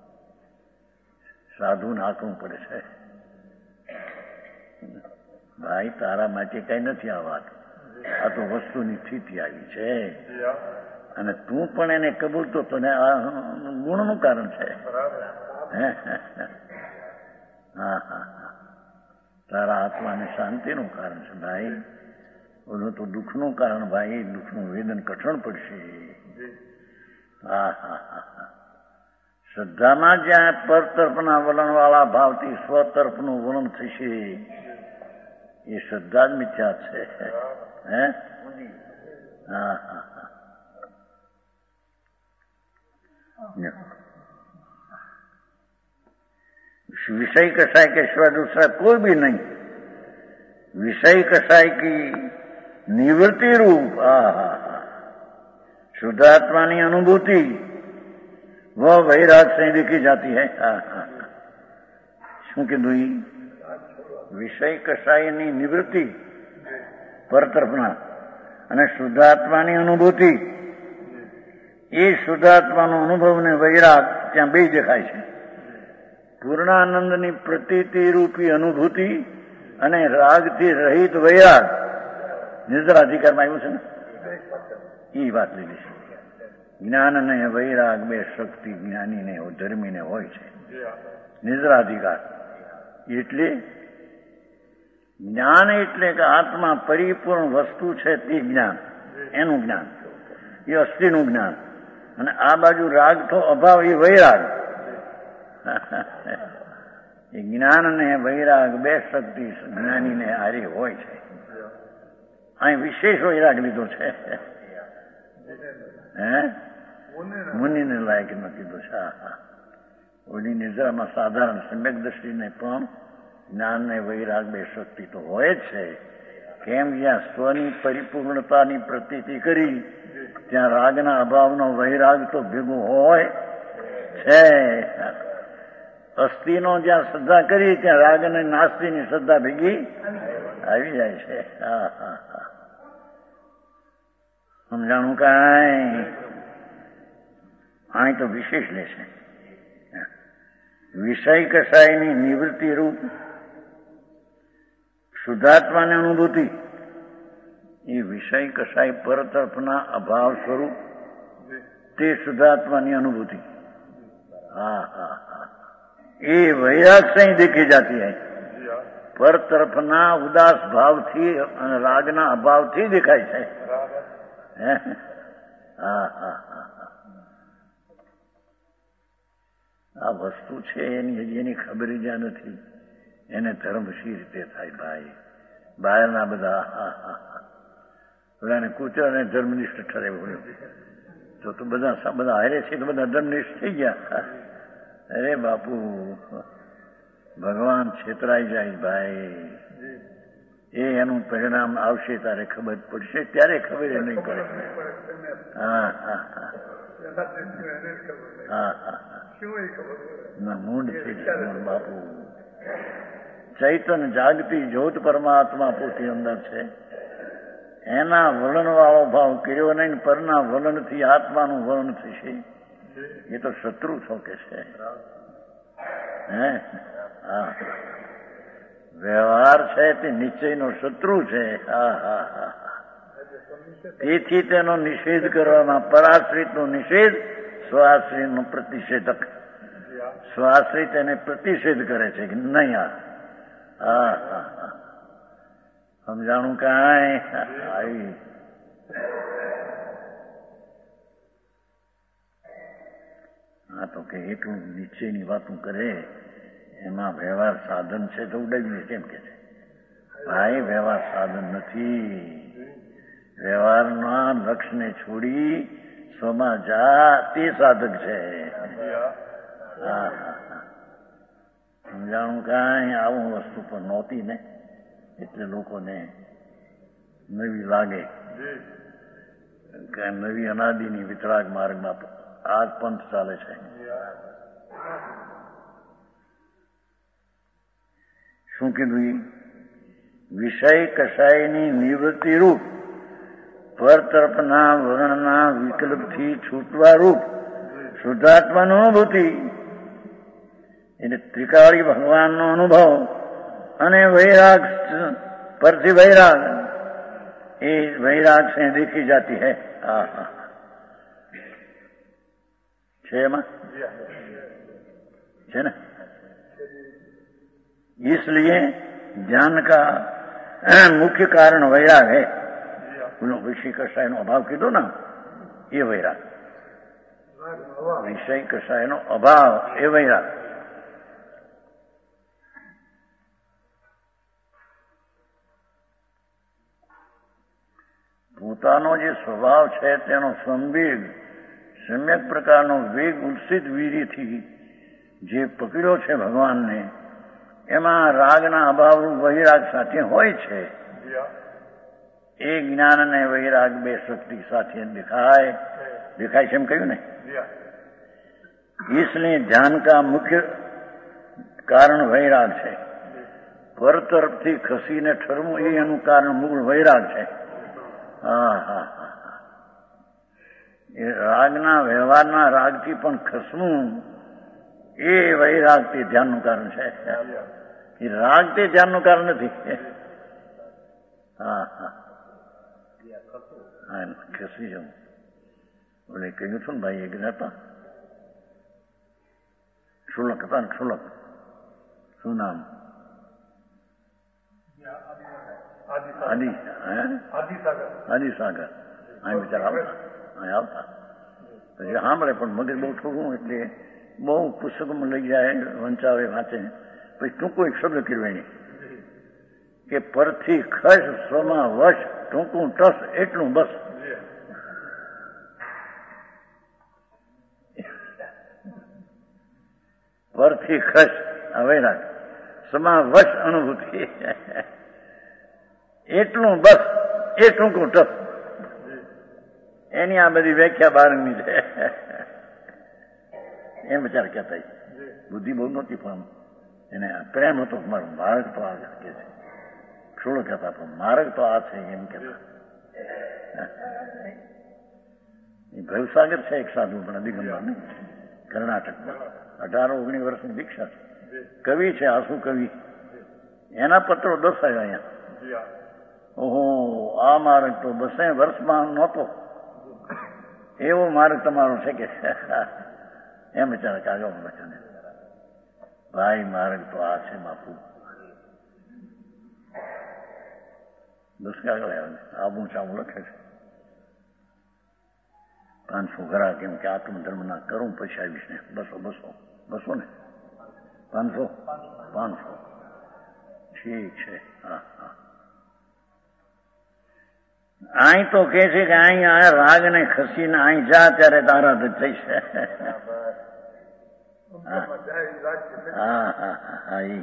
સાધુને આકરું પડે છે. ભાઈ તારા માટે કઈ નથી આ વાત. આ તો વસ્તુની સ્થિતિ આવી છે અને તું પણ એને કબૂલતો તો ને આ ગુણનું કારણ છે. હા હા હા તારા આત્માને શાંતિનું કારણ છે ભાઈ. ઓલું તો દુઃખનું કારણ ભાઈ. દુઃખનું વેદન કઠણ પડશે. હા હા હા શ્રદ્ધામાં જ્યાં પર તરફના વલણવાળા ભાવથી સ્વ તરફનું વલણ થશે એ શ્રદ્ધા જ મિથ્યા છે. હે હા હા હા विषय कसाय के सिवा दूसरा कोई भी नहीं. विषय कसाय की निवृत्ति रूप आहा शुद्धात्मा की अनुभूति वह वैराग से देखी जाती है. શું કીધું? વિષય કસાયની નિવૃત્તિ પર તરફના અને શુદ્ધાત્માની અનુભૂતિ એ શુદ્ધાત્માનો અનુભવ ને વૈરાગ ત્યાં બે દેખાય છે. પૂર્ણાનંદની પ્રતીતિ રૂપી અનુભૂતિ અને રાગથી રહિત વૈરાગ નિદ્રાધિકારમાં આવ્યું છે ને એ વાત લીધી છે. જ્ઞાન ને વૈરાગ બે શક્તિ જ્ઞાનીને ધર્મીને હોય છે. નિદ્રાધિકાર એટલે જ્ઞાન એટલે કે આત્મા પરિપૂર્ણ વસ્તુ છે તે જ્ઞાન. એનું જ્ઞાન એ અસ્થિનું જ્ઞાન. અને આ બાજુ રાગ તો અભાવ એ વૈરાગ. એ જ્ઞાન ને વૈરાગ બે શક્તિ જ્ઞાનીને હારે હોય છે. અહીં વિશેષ વૈરાગ લીધો છે. હે મુનિને લાયક ન કીધું છે. હા હા ઓલી નિદ્રામાં સાધારણ સમ્યક દ્રષ્ટિને પણ જ્ઞાન ને વૈરાગ બે શક્તિ તો હોય જ છે. કેમ જ્યાં સ્વની પરિપૂર્ણતાની પ્રતીતિ કરી ત્યાં રાગના અભાવનો વૈરાગ તો ભેગો હોય છે. અસ્થિનો જ્યાં શ્રદ્ધા કરી ત્યાં રાગ અને નાસ્તિની શ્રદ્ધા ભેગી આવી જાય છે. હા હા હા સમજાણું કાંઈ? અહીં તો વિશેષ લે છે. વિષય કસાયની નિવૃત્તિ રૂપ શુદ્ધાત્માની અનુભૂતિ એ વિષય કસાય પર તરફના અભાવ સ્વરૂપ તે શુદ્ધાત્માની અનુભૂતિ. હા હા હા એ વૈરાગ से देखी जाती है. પર તરફના ઉદાસ ભાવથી અને રાગના અભાવથી દેખાય છે. હા હા હા આ વસ્તુ છે એની હજી એની ખબર જ્યાં નથી એને ધર્મ શી રીતે થાય ભાઈ. બહારના બધા હા હા હા બધાને કૂતરાને ધર્મનિષ્ઠ ઠરે તો તો બધા બધા હારે છે તો બધા ધર્મનિષ્ઠ થઈ ગયા. અરે બાપુ ભગવાન છેતરાઈ જાય ભાઈ. એ એનું પરિણામ આવશે તારે ખબર પડશે. ત્યારે ખબર એ નહીં પડે. હા હા હા હા હા ના મૂંડ થઈ જાય બાપુ. ચૈતન્ય જાગતી જ્યોત પરમાત્મા પોતે અંદર છે. એના વલણવાળો ભાવ કર્યો નહીં. પરના વલણથી આત્માનું વલણ થશે. એ તો શત્રુ છોકે છે. હે હા વ્યવહાર છે તે નિશ્ચયનો શત્રુ છે. હા હા હા તેથી તેનો નિષેધ કરવામાં પરાશ્રિતનો નિષેધ સ્વાશ્રિતનો પ્રતિષેધક. સ્વાશ્રિત એને પ્રતિષેધ કરે છે કે નહીં. આ હા હા હા સમજાણું કાંઈ? આવી હા તો કે એટલું નિશ્ચયની વાતું કરે એમાં વ્યવહાર સાધન છે તો ઉડાવીને કેમ કે છે? ભાઈ વ્યવહાર સાધન નથી. વ્યવહારના લક્ષ્યને છોડી સ્વમાં જા તે સાધક છે. હા હા હા સમજાણું કાંઈ આવું વસ્તુ પણ નહોતી ને એટલે લોકોને નવી લાગે કે નવી અનાદિની વિતરાગ માર્ગમાં આ જ પંથ ચાલે છે. શું કીધું? વિષય કષાયની નિવૃત્તિ રૂપ પરતરફના વર્ણના વિકલ્પથી છૂટવા રૂપ શુદ્ધાત્માનો અનુભૂતિ એટલે ત્રિકાળી ભગવાનનો અનુભવ અને વૈરાગ પરથી વૈરાગ એ વૈરાગ સે દેખી જાતી है. હા હા છે એમાં છે ને. इसलिए ज्ञान का मुख्य कारण वैराग है. विषय कषाय नो अभाव कीधो ना ये वैराग. विषय कषाय नो अभाव એ વૈરાગ. પોતાનો જે સ્વભાવ છે તેનો સંવેગ સમ્યક પ્રકારનો વેગ ઉત્સિત વીર્યથી જે પકડ્યો છે ભગવાનને એમાં રાગના અભાવરૂપ વૈરાગ સાથે હોય છે. એ જ્ઞાન અને વૈરાગ બે શક્તિ સાથે દેખાય દેખાય છે એમ કહ્યું ને. इसलिए ध्यान का मुख्य કારણ વૈરાગ છે. પર તરફથી ખસીને ઠરવું એ એનું કારણ મૂળ વૈરાગ છે. હા હા હા એ રાગના વ્યવહારના રાગથી પણ ખસવું એ વૈરાગ તે ધ્યાનનું કારણ છે. એ રાગ તે ધ્યાનનું કારણ નથી. હા હા હા ખસી જવું. બોલે કહ્યું છું ને ભાઈ એક હતા શુલક હતા ને શુલક શું નામ આદિ આદિ સાગર હા બિચારા આવતા હા આવતા પછી સાંભળે પણ મગજ બહુ થોડું એટલે બહુ પુસ્તકોમાં લઈ જાય વંચાવે વાંચે પછી ટૂંકું એક શબ્દ કીરવાણી કે પરથી ખસ સ્વમાં વશ ટૂંકું ટસ એટલું બસ. પરથી ખસ વૈરાગ સ્વમાં વશ અનુભૂતિ એટલું બસ એ ટૂંકું ટસ. એની આ બધી વ્યાખ્યા બારની છે એમ બિચારા કહેતા. બુદ્ધિ બહુ નહોતી પણ એને પ્રેમ હતો મારો માર્ગ તો આ કે છે. થોડો કહેતા પણ માર્ગ તો આ છે એમ કહેતા. ભવસાગર છે એક સાધુ પણ દિગંબર ને કર્ણાટકમાં અઢાર ઓગણીસ વર્ષની દીક્ષા છે. કવિ છે આંસુ કવિ. એના પત્રો દસ આવ્યા અહીંયા. ઓહો આ માર્ગ તો બસે વર્ષમાં નહોતો એવો માર્ગ તમારો છે કે એમ વિચારે કાગળ લખે ભાઈ માર્ગ તો આ છે બાપુ. દસ કાગળ આવું ચાવું લખે છે. પાંચસો ઘરા કેમ કે આત્મધર્મના કરું પછી આવીશ ને બસો બસો બસો ને પાંચસો પાંચસો ઠીક છે. હા હા અહીં તો કે છે કે અહીં આ રાગ ને ખસીને અહીં જા ત્યારે તારા થઈ છે. હા હા હા એ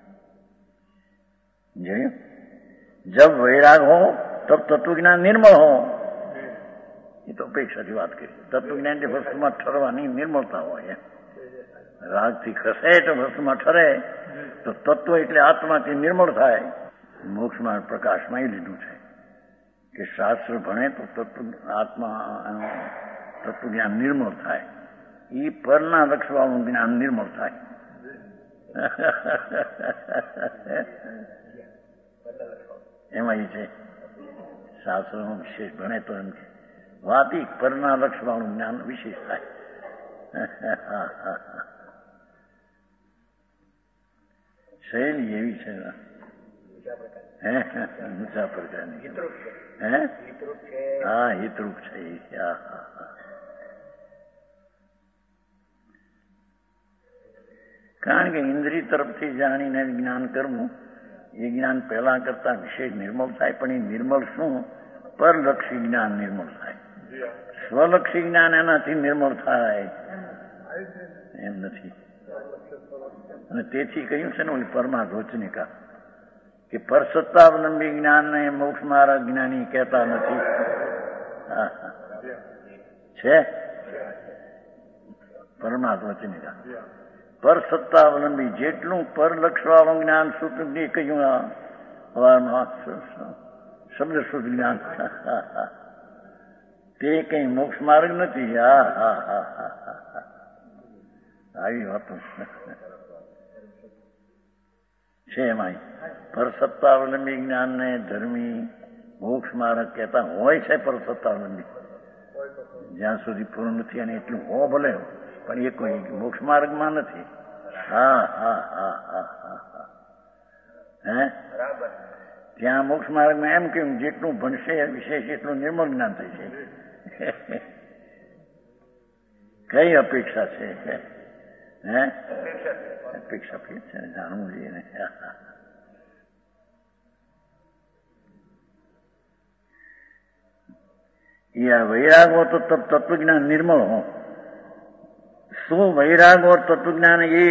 જોયું. જબ વૈરાગ હો તબ તત્વજ્ઞાન નિર્મળ હો. એ તો અપેક્ષાથી વાત કરી. તત્વજ્ઞાનથી વસ્તુમાં ઠરવાની નિર્મળતા હોય. રાગથી ખસે તો વસ્તુમાં ઠરે તો તત્વ એટલે આત્માથી નિર્મળ થાય. મોક્ષમાં પ્રકાશમાં એ લીધું છે કે શાસ્ત્ર ભણે તો તત્વ આત્મા તત્વજ્ઞાન નિર્મળ થાય. એ પરના લક્ષવાળું જ્ઞાન નિર્મળ થાય. એમાં એ છે શાસ્ત્રનો વિશેષ ભણે તો એમ છે વાતી પરના લક્ષવાળું જ્ઞાન વિશેષ થાય. શૈલી એવી છે હે ઊંચા પ્રકારની હે હા હિતરૂપ છે. કારણ કે ઇન્દ્રિય તરફથી જાણીને જ્ઞાન કરવું એ જ્ઞાન પહેલા કરતા વિશેષ નિર્મળ થાય, પણ એ નિર્મળ શું? પરલક્ષી જ્ઞાન નિર્મળ થાય. સ્વલક્ષી જ્ઞાન એનાથી નિર્મળ થાય એમ નથી. અને તેથી કહ્યું છે ને ઓલી પરમાધોચનિકા કે પરસત્તાવલંબી જ્ઞાનને મોક્ષ માર્ગ જ્ઞાની કહેતા નથી. છે પરમાધોચનિકા પરસત્તાવલંબી જેટલું પરલક્ષ વાળું જ્ઞાન શુદ્ધ કહ્યું શબ્દ શુદ્ધ જ્ઞાન તે કઈ મોક્ષ માર્ગ નથી. હા હા હા હા હા આવી વાતો છે. એમાં પરસત્તાવલંબી જ્ઞાનને ધર્મી મોક્ષ માર્ગ કહેતા હોય છે. પરસત્તાવલંબી જ્યાં સુધી પૂર્ણ નથી અને એટલું હો ભલે, પણ એ કોઈ મોક્ષ માર્ગમાં નથી. હા હા હા હા હા હા હે ત્યાં મોક્ષ માર્ગમાં એમ કેમ જેટલું ભણશે વિશેષ એટલું નિર્મળ જ્ઞાન થઈ છે. કઈ અપેક્ષા છે? હે અપેક્ષા છે જાણવું જોઈએ ને. या वैराग हो तो तब तत्वज्ञान निर्मल हो. सो वैराग और तत्वज्ञान ये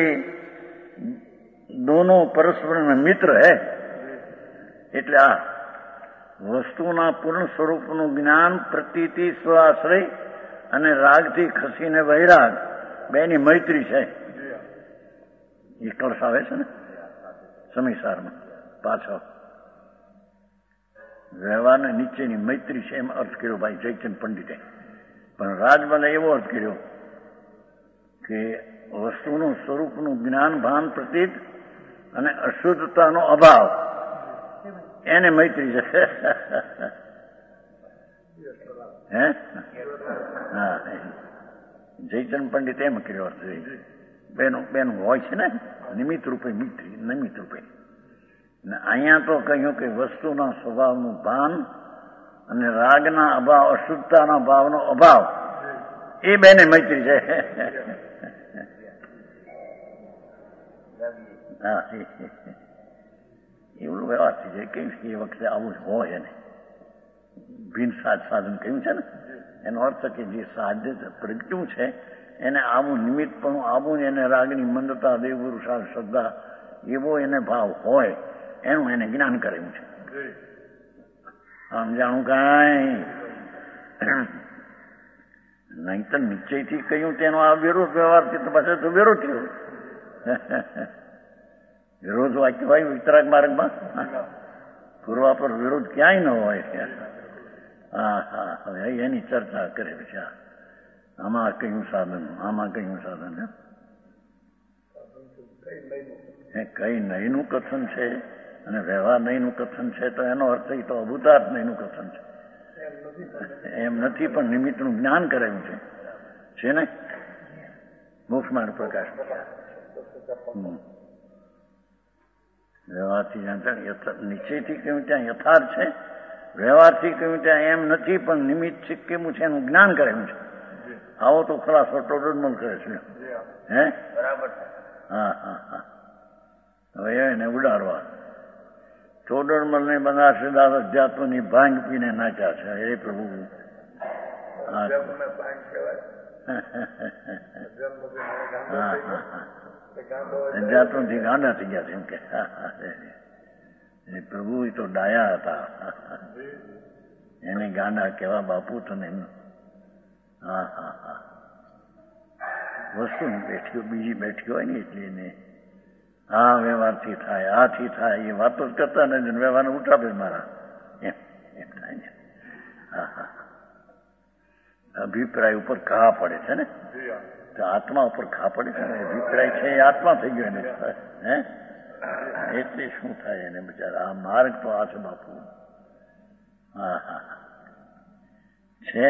दोनों परस्पर में मित्र है. એટલે આ વસ્તુના પૂર્ણ સ્વરૂપનું જ્ઞાન પ્રતીતિ સ્વાશ્રય અને રાગથી ખસીને વૈરાગ બેની મૈત્રી છે. એ કળશ આવે છે ને સમયસારમાં પાછો વ્યવહારને નીચેની મૈત્રી છે એમ અર્થ કર્યો ભાઈ જયચંદ પંડિતે. પણ રાજબાલે એવો અર્થ કર્યો કે વસ્તુનું સ્વરૂપનું જ્ઞાન ભાન પ્રતીત અને અશુદ્ધતાનો અભાવ એને મૈત્રી છે. હે હા જયચંદ પંડિત એમ કર્યો અર્થ બેનું બેનું હોય છે ને નિમિત્ત રૂપે મિત્રી નિમિત્ત રૂપે. અહીંયા તો કહ્યું કે વસ્તુના સ્વભાવનું ભાન અને રાગના અભાવ અશુદ્ધતાના ભાવનો અભાવ એ બેને મૈત્રી છે. હા એવું વ્યવહારથી છે કે એ વખતે આવું જ હોય ને ભિન્ન સાજ સાધન કહ્યું છે ને એનો અર્થ કે જે સાધ્ય પ્રગટ્યું છે એને આવું નિમિત્ત પણ આવું એને રાગની મંદતા દેવગુરુ સાર શ્રદ્ધા એવો એને ભાવ હોય એનું એને જ્ઞાન કરેલું છે. આમ જાણું કાંઈ નહીં તો નિશ્ચયથી કહ્યું તેનો આ વિરોધ વ્યવહારથી તો પાછળ તો વિરોધ થયો. વિરોધ વાક્ય હોય વિતરાગ માર્ગમાં પૂર્વા પર વિરોધ ક્યાંય ન હોય. હા હા હવે એની ચર્ચા કરે છે. આમાં કયું સાધન આમાં કયું સાધન કઈ નહીંનું કથન છે અને વ્યવહાર નહીંનું કથન છે તો એનો અર્થ એ તો અભૂતાર્થ નહીંનું કથન છે. એમ નથી પણ નિમિત્તનું જ્ઞાન કરેલું છે છે ને મોક્ષમાર્ગ પ્રકાશ. વ્યવહારથી જાણતા નિશ્ચયથી કહ્યું ત્યાં યથાર્થ છે, વ્યવહારથી કહ્યું ત્યાં એમ નથી પણ નિમિત્ત છે કેવું છે એનું જ્ઞાન કરેલું છે. આવો તો ખલાસો ટોડરમલ કરે છે. હે બરાબર. હા હા હા હવે એને ઉડાડવા ટોડરમલ ને બનારસે દાસ અધ્યાત્મની ભાંગ પીને નાચ્યા છે. એ પ્રભુ અધ્યાત્મથી ગાંડા થઈ ગયા છે એમ કે પ્રભુ એ તો ડાયા હતા. એને ગાંડા કેવા બાપુ તને. હા હા હા વસ્તુ બેઠીઓ બીજી બેઠી હોય ને એટલે એને આ વ્યવહારથી થાય આથી થાય એ વાતો જ કરતા ને વ્યવહારને ઉઠાવે મારા એમ એમ થાય ને. હા હા અભિપ્રાય ઉપર ઘા પડે છે ને તો આત્મા ઉપર ઘા પડે છે ને અભિપ્રાય છે એ આત્મા થઈ ગયો એને. હે એટલે શું થાય એને બિચારા આ માર્ગ તો આ છે બાપુ. હા હા છે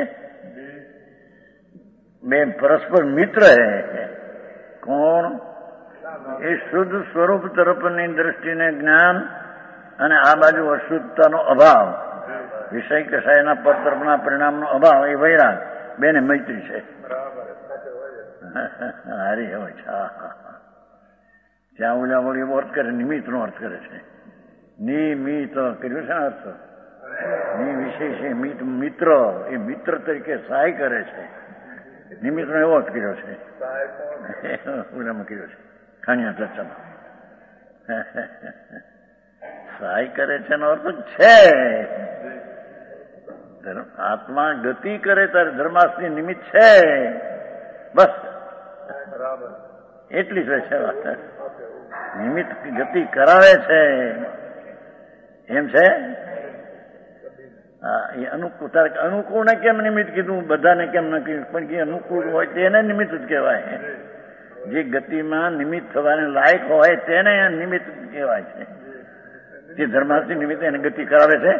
બે પરસ્પર મિત્ર હે. કોણ? એ શુદ્ધ સ્વરૂપ તરફની દ્રષ્ટિને જ્ઞાન અને આ બાજુ અશુદ્ધતાનો અભાવ વિષય કસાયના પદ તરફના પરિણામનો અભાવ એ વૈરાગ બેને મૈત્રી છે. હારી હોય છે. હા હા ત્યાં ઓલા વળી એવો અર્થ કરે, નિમિત્તનો અર્થ કરે છે. નિમિત્ત કર્યું છે ને અર્થ. નિ વિશેષ મિત મિત્ર, એ મિત્ર તરીકે સહાય કરે છે. નિમિત્તનો એવો અર્થ કર્યો છે, ઓલામાં કર્યો છે ખાણિયા ચર્ચામાં. સહાય કરે છે એનો અર્થ છે. આત્મા ગતિ કરે ત્યારે ધર્માસની નિમિત્ત છે, બસ એટલી જ છે વાત. નિમિત્ત ગતિ કરાવે છે એમ છે. હા, એ અનુકૂળ. તારે અનુકૂળ ને કેમ નિમિત્ત કીધું, બધાને કેમ ન કીધું, પણ જે અનુકૂળ હોય તેને નિમિત્ત જ કહેવાય. જે ગતિમાં નિમિત્ત થવાને લાયક હોય તેને નિમિત્ત કહેવાય છે. જે ધર્માસની નિમિત્તે એને ગતિ કરાવે છે.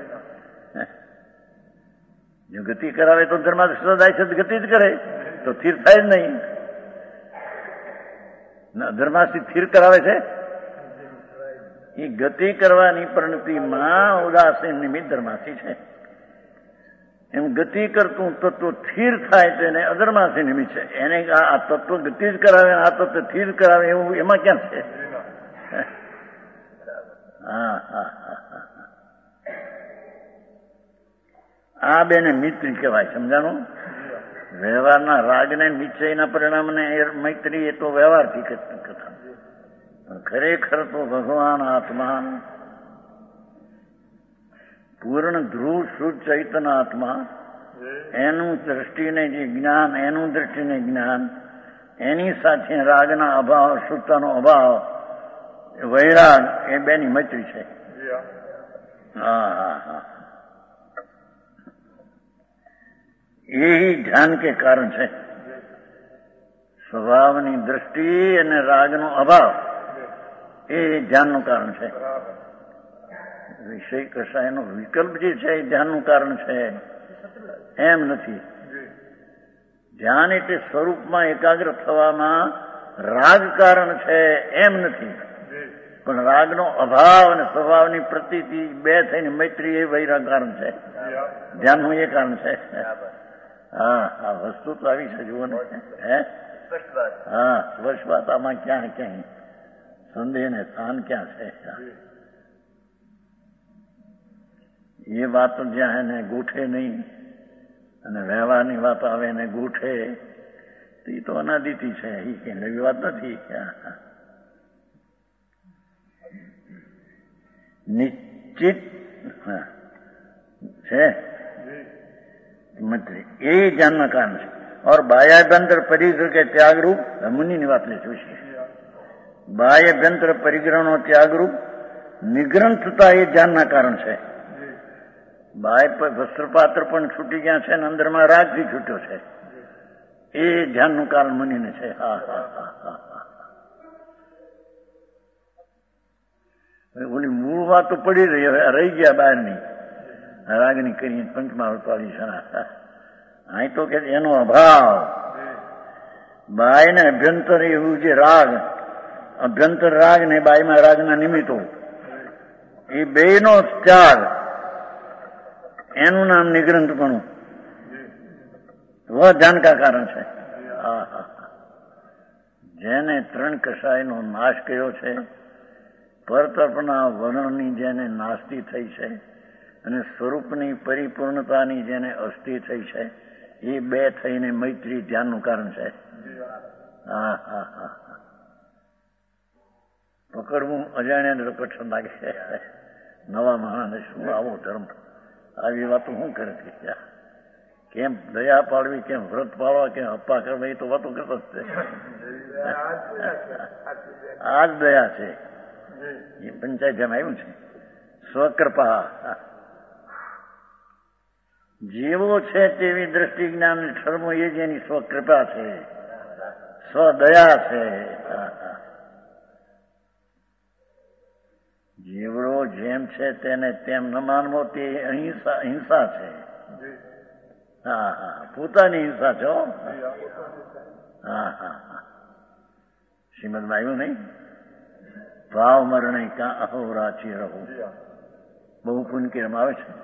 જો ગતિ કરાવે તો ધર્માસ સદાય છે ગતિ જ કરે, તો સ્થિર થાય જ નહીં. ધર્માસથી સ્થિર કરાવે છે. એ ગતિ કરવાની પ્રણતિમાં ઉદાસીન નિમિત્ત ધર્માસી છે. એમ ગતિ કરતું તત્વ સ્થિર થાય તેને અધર્માસી નિમિત્ત છે. એને આ તત્વ ગતિ જ કરાવે, આ તત્વ સ્થિર કરાવે એવું એમાં ક્યાં છે? હા હા હા હા આ બેને મૈત્રી કહેવાય. સમજાણું? વ્યવહારના રાગને નિશ્ચયના પરિણામને મૈત્રી એ તો વ્યવહારથી કથા. ખરેખર તો ભગવાન આત્મા પૂર્ણ ધ્રુવ શુદ્ધ ચૈતન્ય આત્મા, એનું દ્રષ્ટિને જે જ્ઞાન, એનું દ્રષ્ટિને જ્ઞાન, એની સાથે રાગના અભાવ, શુદ્ધતાનો અભાવ, વૈરાગ, એ બેની મૈત્રી છે. હા હા હા એ ધ્યાન કે કારણ છે. સ્વભાવની દ્રષ્ટિ અને રાગનો અભાવ એ ધ્યાનનું કારણ છે. વિષય કશાયનો વિકલ્પ જે છે એ ધ્યાનનું કારણ છે એમ નથી. ધ્યાન એટલે સ્વરૂપમાં એકાગ્ર થવામાં રાગ કારણ છે એમ નથી, પણ રાગનો અભાવ અને સ્વભાવની પ્રતીતિ બે થઈને મૈત્રી એ વૈરાગ કારણ છે. ધ્યાનનું એ કારણ છે. હા આ વસ્તુ તો આવી છે, જુઓ ને. હે હા, સ્પષ્ટ વાત. આમાં ક્યાં ક્યાંય સંદેહ ને સ્થાન ક્યાં છે? એ વાત જ્યાં એને ગોઠે નહીં અને વ્યવહારની વાત આવે એને ગોઠે, તો એ તો અનાદિતિ છે. એ કઈ નવી વાત નથી. નિશ્ચિત છે મૈત્રી, એ જ્ઞાનના કારણ છે. और बाह्याभ्यंतर परिग्रह के त्याग रूप मुनि ની વાત લેશું છે. બાહ્યાભ્યંતર પરિગ્રહનો ત્યાગ રૂપ નિગ્રંથતા એ જ્ઞાનના કારણ છે. બાહ્ય વસ્ત્રપાત્ર પણ છૂટી ગયા છે અને અંદરમાં રાગથી છૂટ્યો છે, એ ધ્યાનનું કારણ મુનિને છે. હા હા હા હા ઓલી મૂળ વાતો પડી રહી, હવે રહી ગયા બહારની રાગની કરી પંચમહાલ પાડી છે. અહીં તો કે એનો અભાવ, બાય ને અભ્યંતર એવું જે રાગ, અભ્યંતર રાગ ને બાયમાં રાગના નિમિત્તો, એ બે નો ત્યાગ, એનું નામ નિગ્રંથપણું, વહ ધ્યાન કા કારણ છે. જેને ત્રણ કષાયનો નાશ કર્યો છે, પરતર્પના વર્ણની જેને નાસ્તી થઈ છે અને સ્વરૂપની પરિપૂર્ણતાની જેને અસ્થિ થઈ છે, એ બે થઈને મૈત્રી ધ્યાનનું કારણ છે. હા હા હા પકડવું અજાણ્યાને કઠણ લાગે છે. નવા માણસને શું આવો ધર્મ, આવી વાતો શું કરે છે? કેમ દયા પાડવી, કેમ વ્રત પાડવા, કેમ અપ્પા કરવા, એ તો વાતો કરતો જ છે. આ જ દયા છે. એ પંચાયત જેમ આવ્યું છે, સ્વકૃપા. જેવો છે તેવી દ્રષ્ટિ જ્ઞાન ઠરમો એ જ એની સ્વકૃપા છે, સ્વદયા છે. જીવડો જેમ છે તેને તેમ ન માનવો તે અહિંસા હિંસા છે. હા હા પોતાની હિંસા છો. હા હા હા શ્રીમદમાં આવ્યું નહીં, ભાવ મરણે કા અહોરાચી રહો, બહુ પુનકેરમાં આવે છે.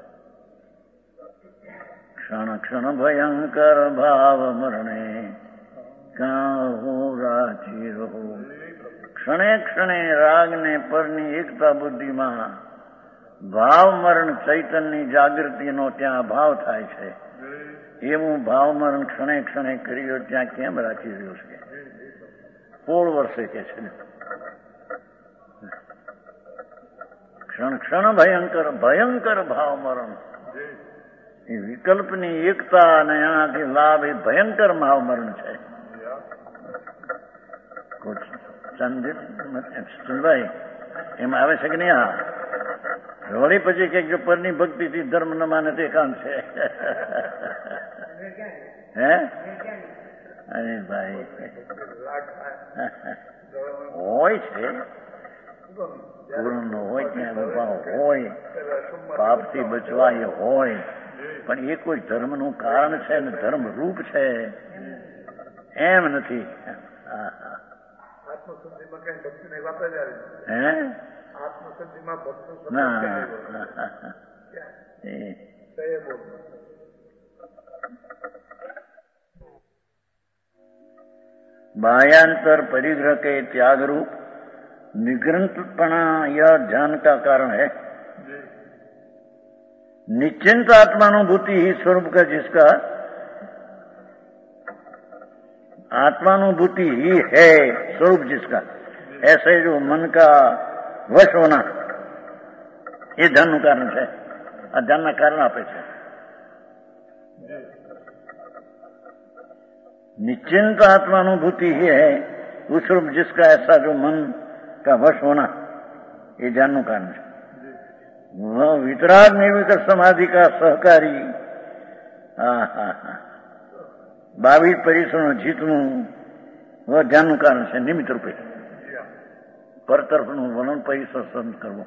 ક્ષણ ક્ષણ ભયંકર ભાવ મરણે કા અહોરાચી રહો, ક્ષણે ક્ષણે રાગને પરની એકતા બુદ્ધિમાં ભાવ મરણ ચૈતન્યની જાગૃતિનો ત્યાં અભાવ થાય છે. એવું ભાવ મરણ ક્ષણે ક્ષણે કર્યો ત્યાં કેમ રાખી રહ્યો છે? સોળ વર્ષે કે છે ક્ષણ ક્ષણ ભયંકર ભયંકર ભાવ મરણ. એ વિકલ્પની એકતા અને એનાથી લાભ એ ભયંકર ભાવ મરણ છે. ચંદભાઈ એમાં આવે છે કે નહીં? હા, વળી પછી કે જો પરની ભક્તિથી ધર્મ ન માને તે કામ છે. હે અરે ભાઈ હોય છે, પૂર્ણ હોય ત્યાં ભાવ હોય, પાપથી બચવા એ હોય, પણ એ કોઈ ધર્મનું કારણ છે ને ધર્મ રૂપ છે એમ નથી. હે ના बाह्यांतर परिग्रह के त्याग रूप निग्रंथपणा यह ध्यान का कारण है. निश्चिंत आत्मानुभूति ही स्वरूप का जिसका आत्मानुभूति ही है स्वरूप जिसका, ऐसे जो मन का वश होना ये ध्यान નું કારણ છે. આ ધ્યાનના કારણ આપે છે. निश्चिंत आत्मानुभूति ही है उस स्वरूप जिसका ऐसा जो मन का वश होना ये ध्यान નું કારણ છે. वह वितराग निर्विकल्प समाधि का सहकारी હા હા હા બાવીસ પરિસરનું જીતવું વહ ધ્યાનનું કારણ છે. નિમિત્ત રૂપે પર તરફનું વર્ણન પરિસર સંત કરવું.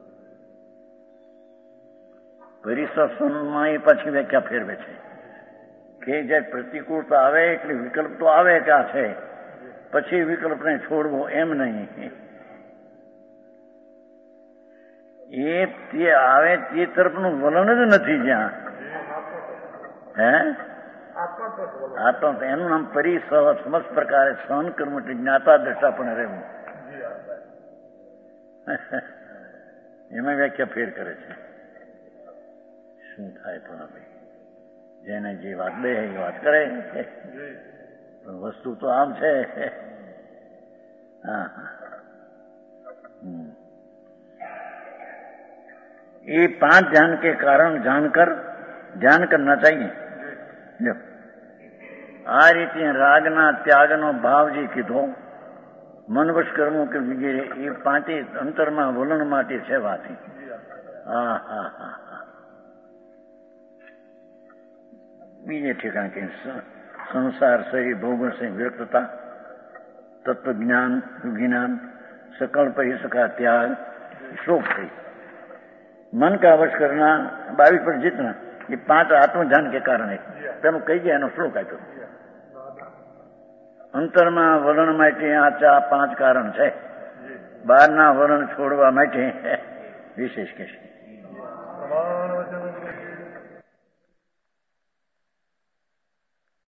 પરિસર સંતમાં એ પાછી વ્યાખ્યા ફેરવે છે કે જે પ્રતિકૂળતા આવે એટલે વિકલ્પ તો આવે ત્યાં છે, પછી વિકલ્પને છોડવો એમ નહીં. એ તે આવે તે તરફનું વલણ જ નથી જ્યાં. હે આત્મા એનું નામ પરિસહ સમસ્ત પ્રકારે સહન કર્મ એટલે જ્ઞાતા દ્રષ્ટા પણ રહેવું. એમાં વ્યાખ્યા ફેર કરે છે. શું થાય પણ ભાઈ જેને જે વાત બે એ વાત કરે, વસ્તુ તો આમ છે. હા ये पांच ध्यान के कारण जानकर ध्यान करना चाहिए. જો આ રીતે રાગના ત્યાગનો ભાવ જે કીધો, મનવશ કર્મો કે વગેરે એ પાંચે અંતરમાં વલણ માટે છે વાત. હા હા હા હા બીજે ઠેકાણ કે સંસાર શરીર ભોગન से विरक्तता, तत्व ज्ञान ज्ञान सकल परिस का त्याग, श्लोक है. मन का वश करना, बावीस पर जीतना, ये पांच आत्म ध्यान के कारण है. તેનું કહી ગયા એનો શ્લોક આપ્યો. અંતરમાં વલણ માટે આ ચા પાંચ કારણ છે, બહારના વલણ છોડવા માટે વિશેષ કહેશે.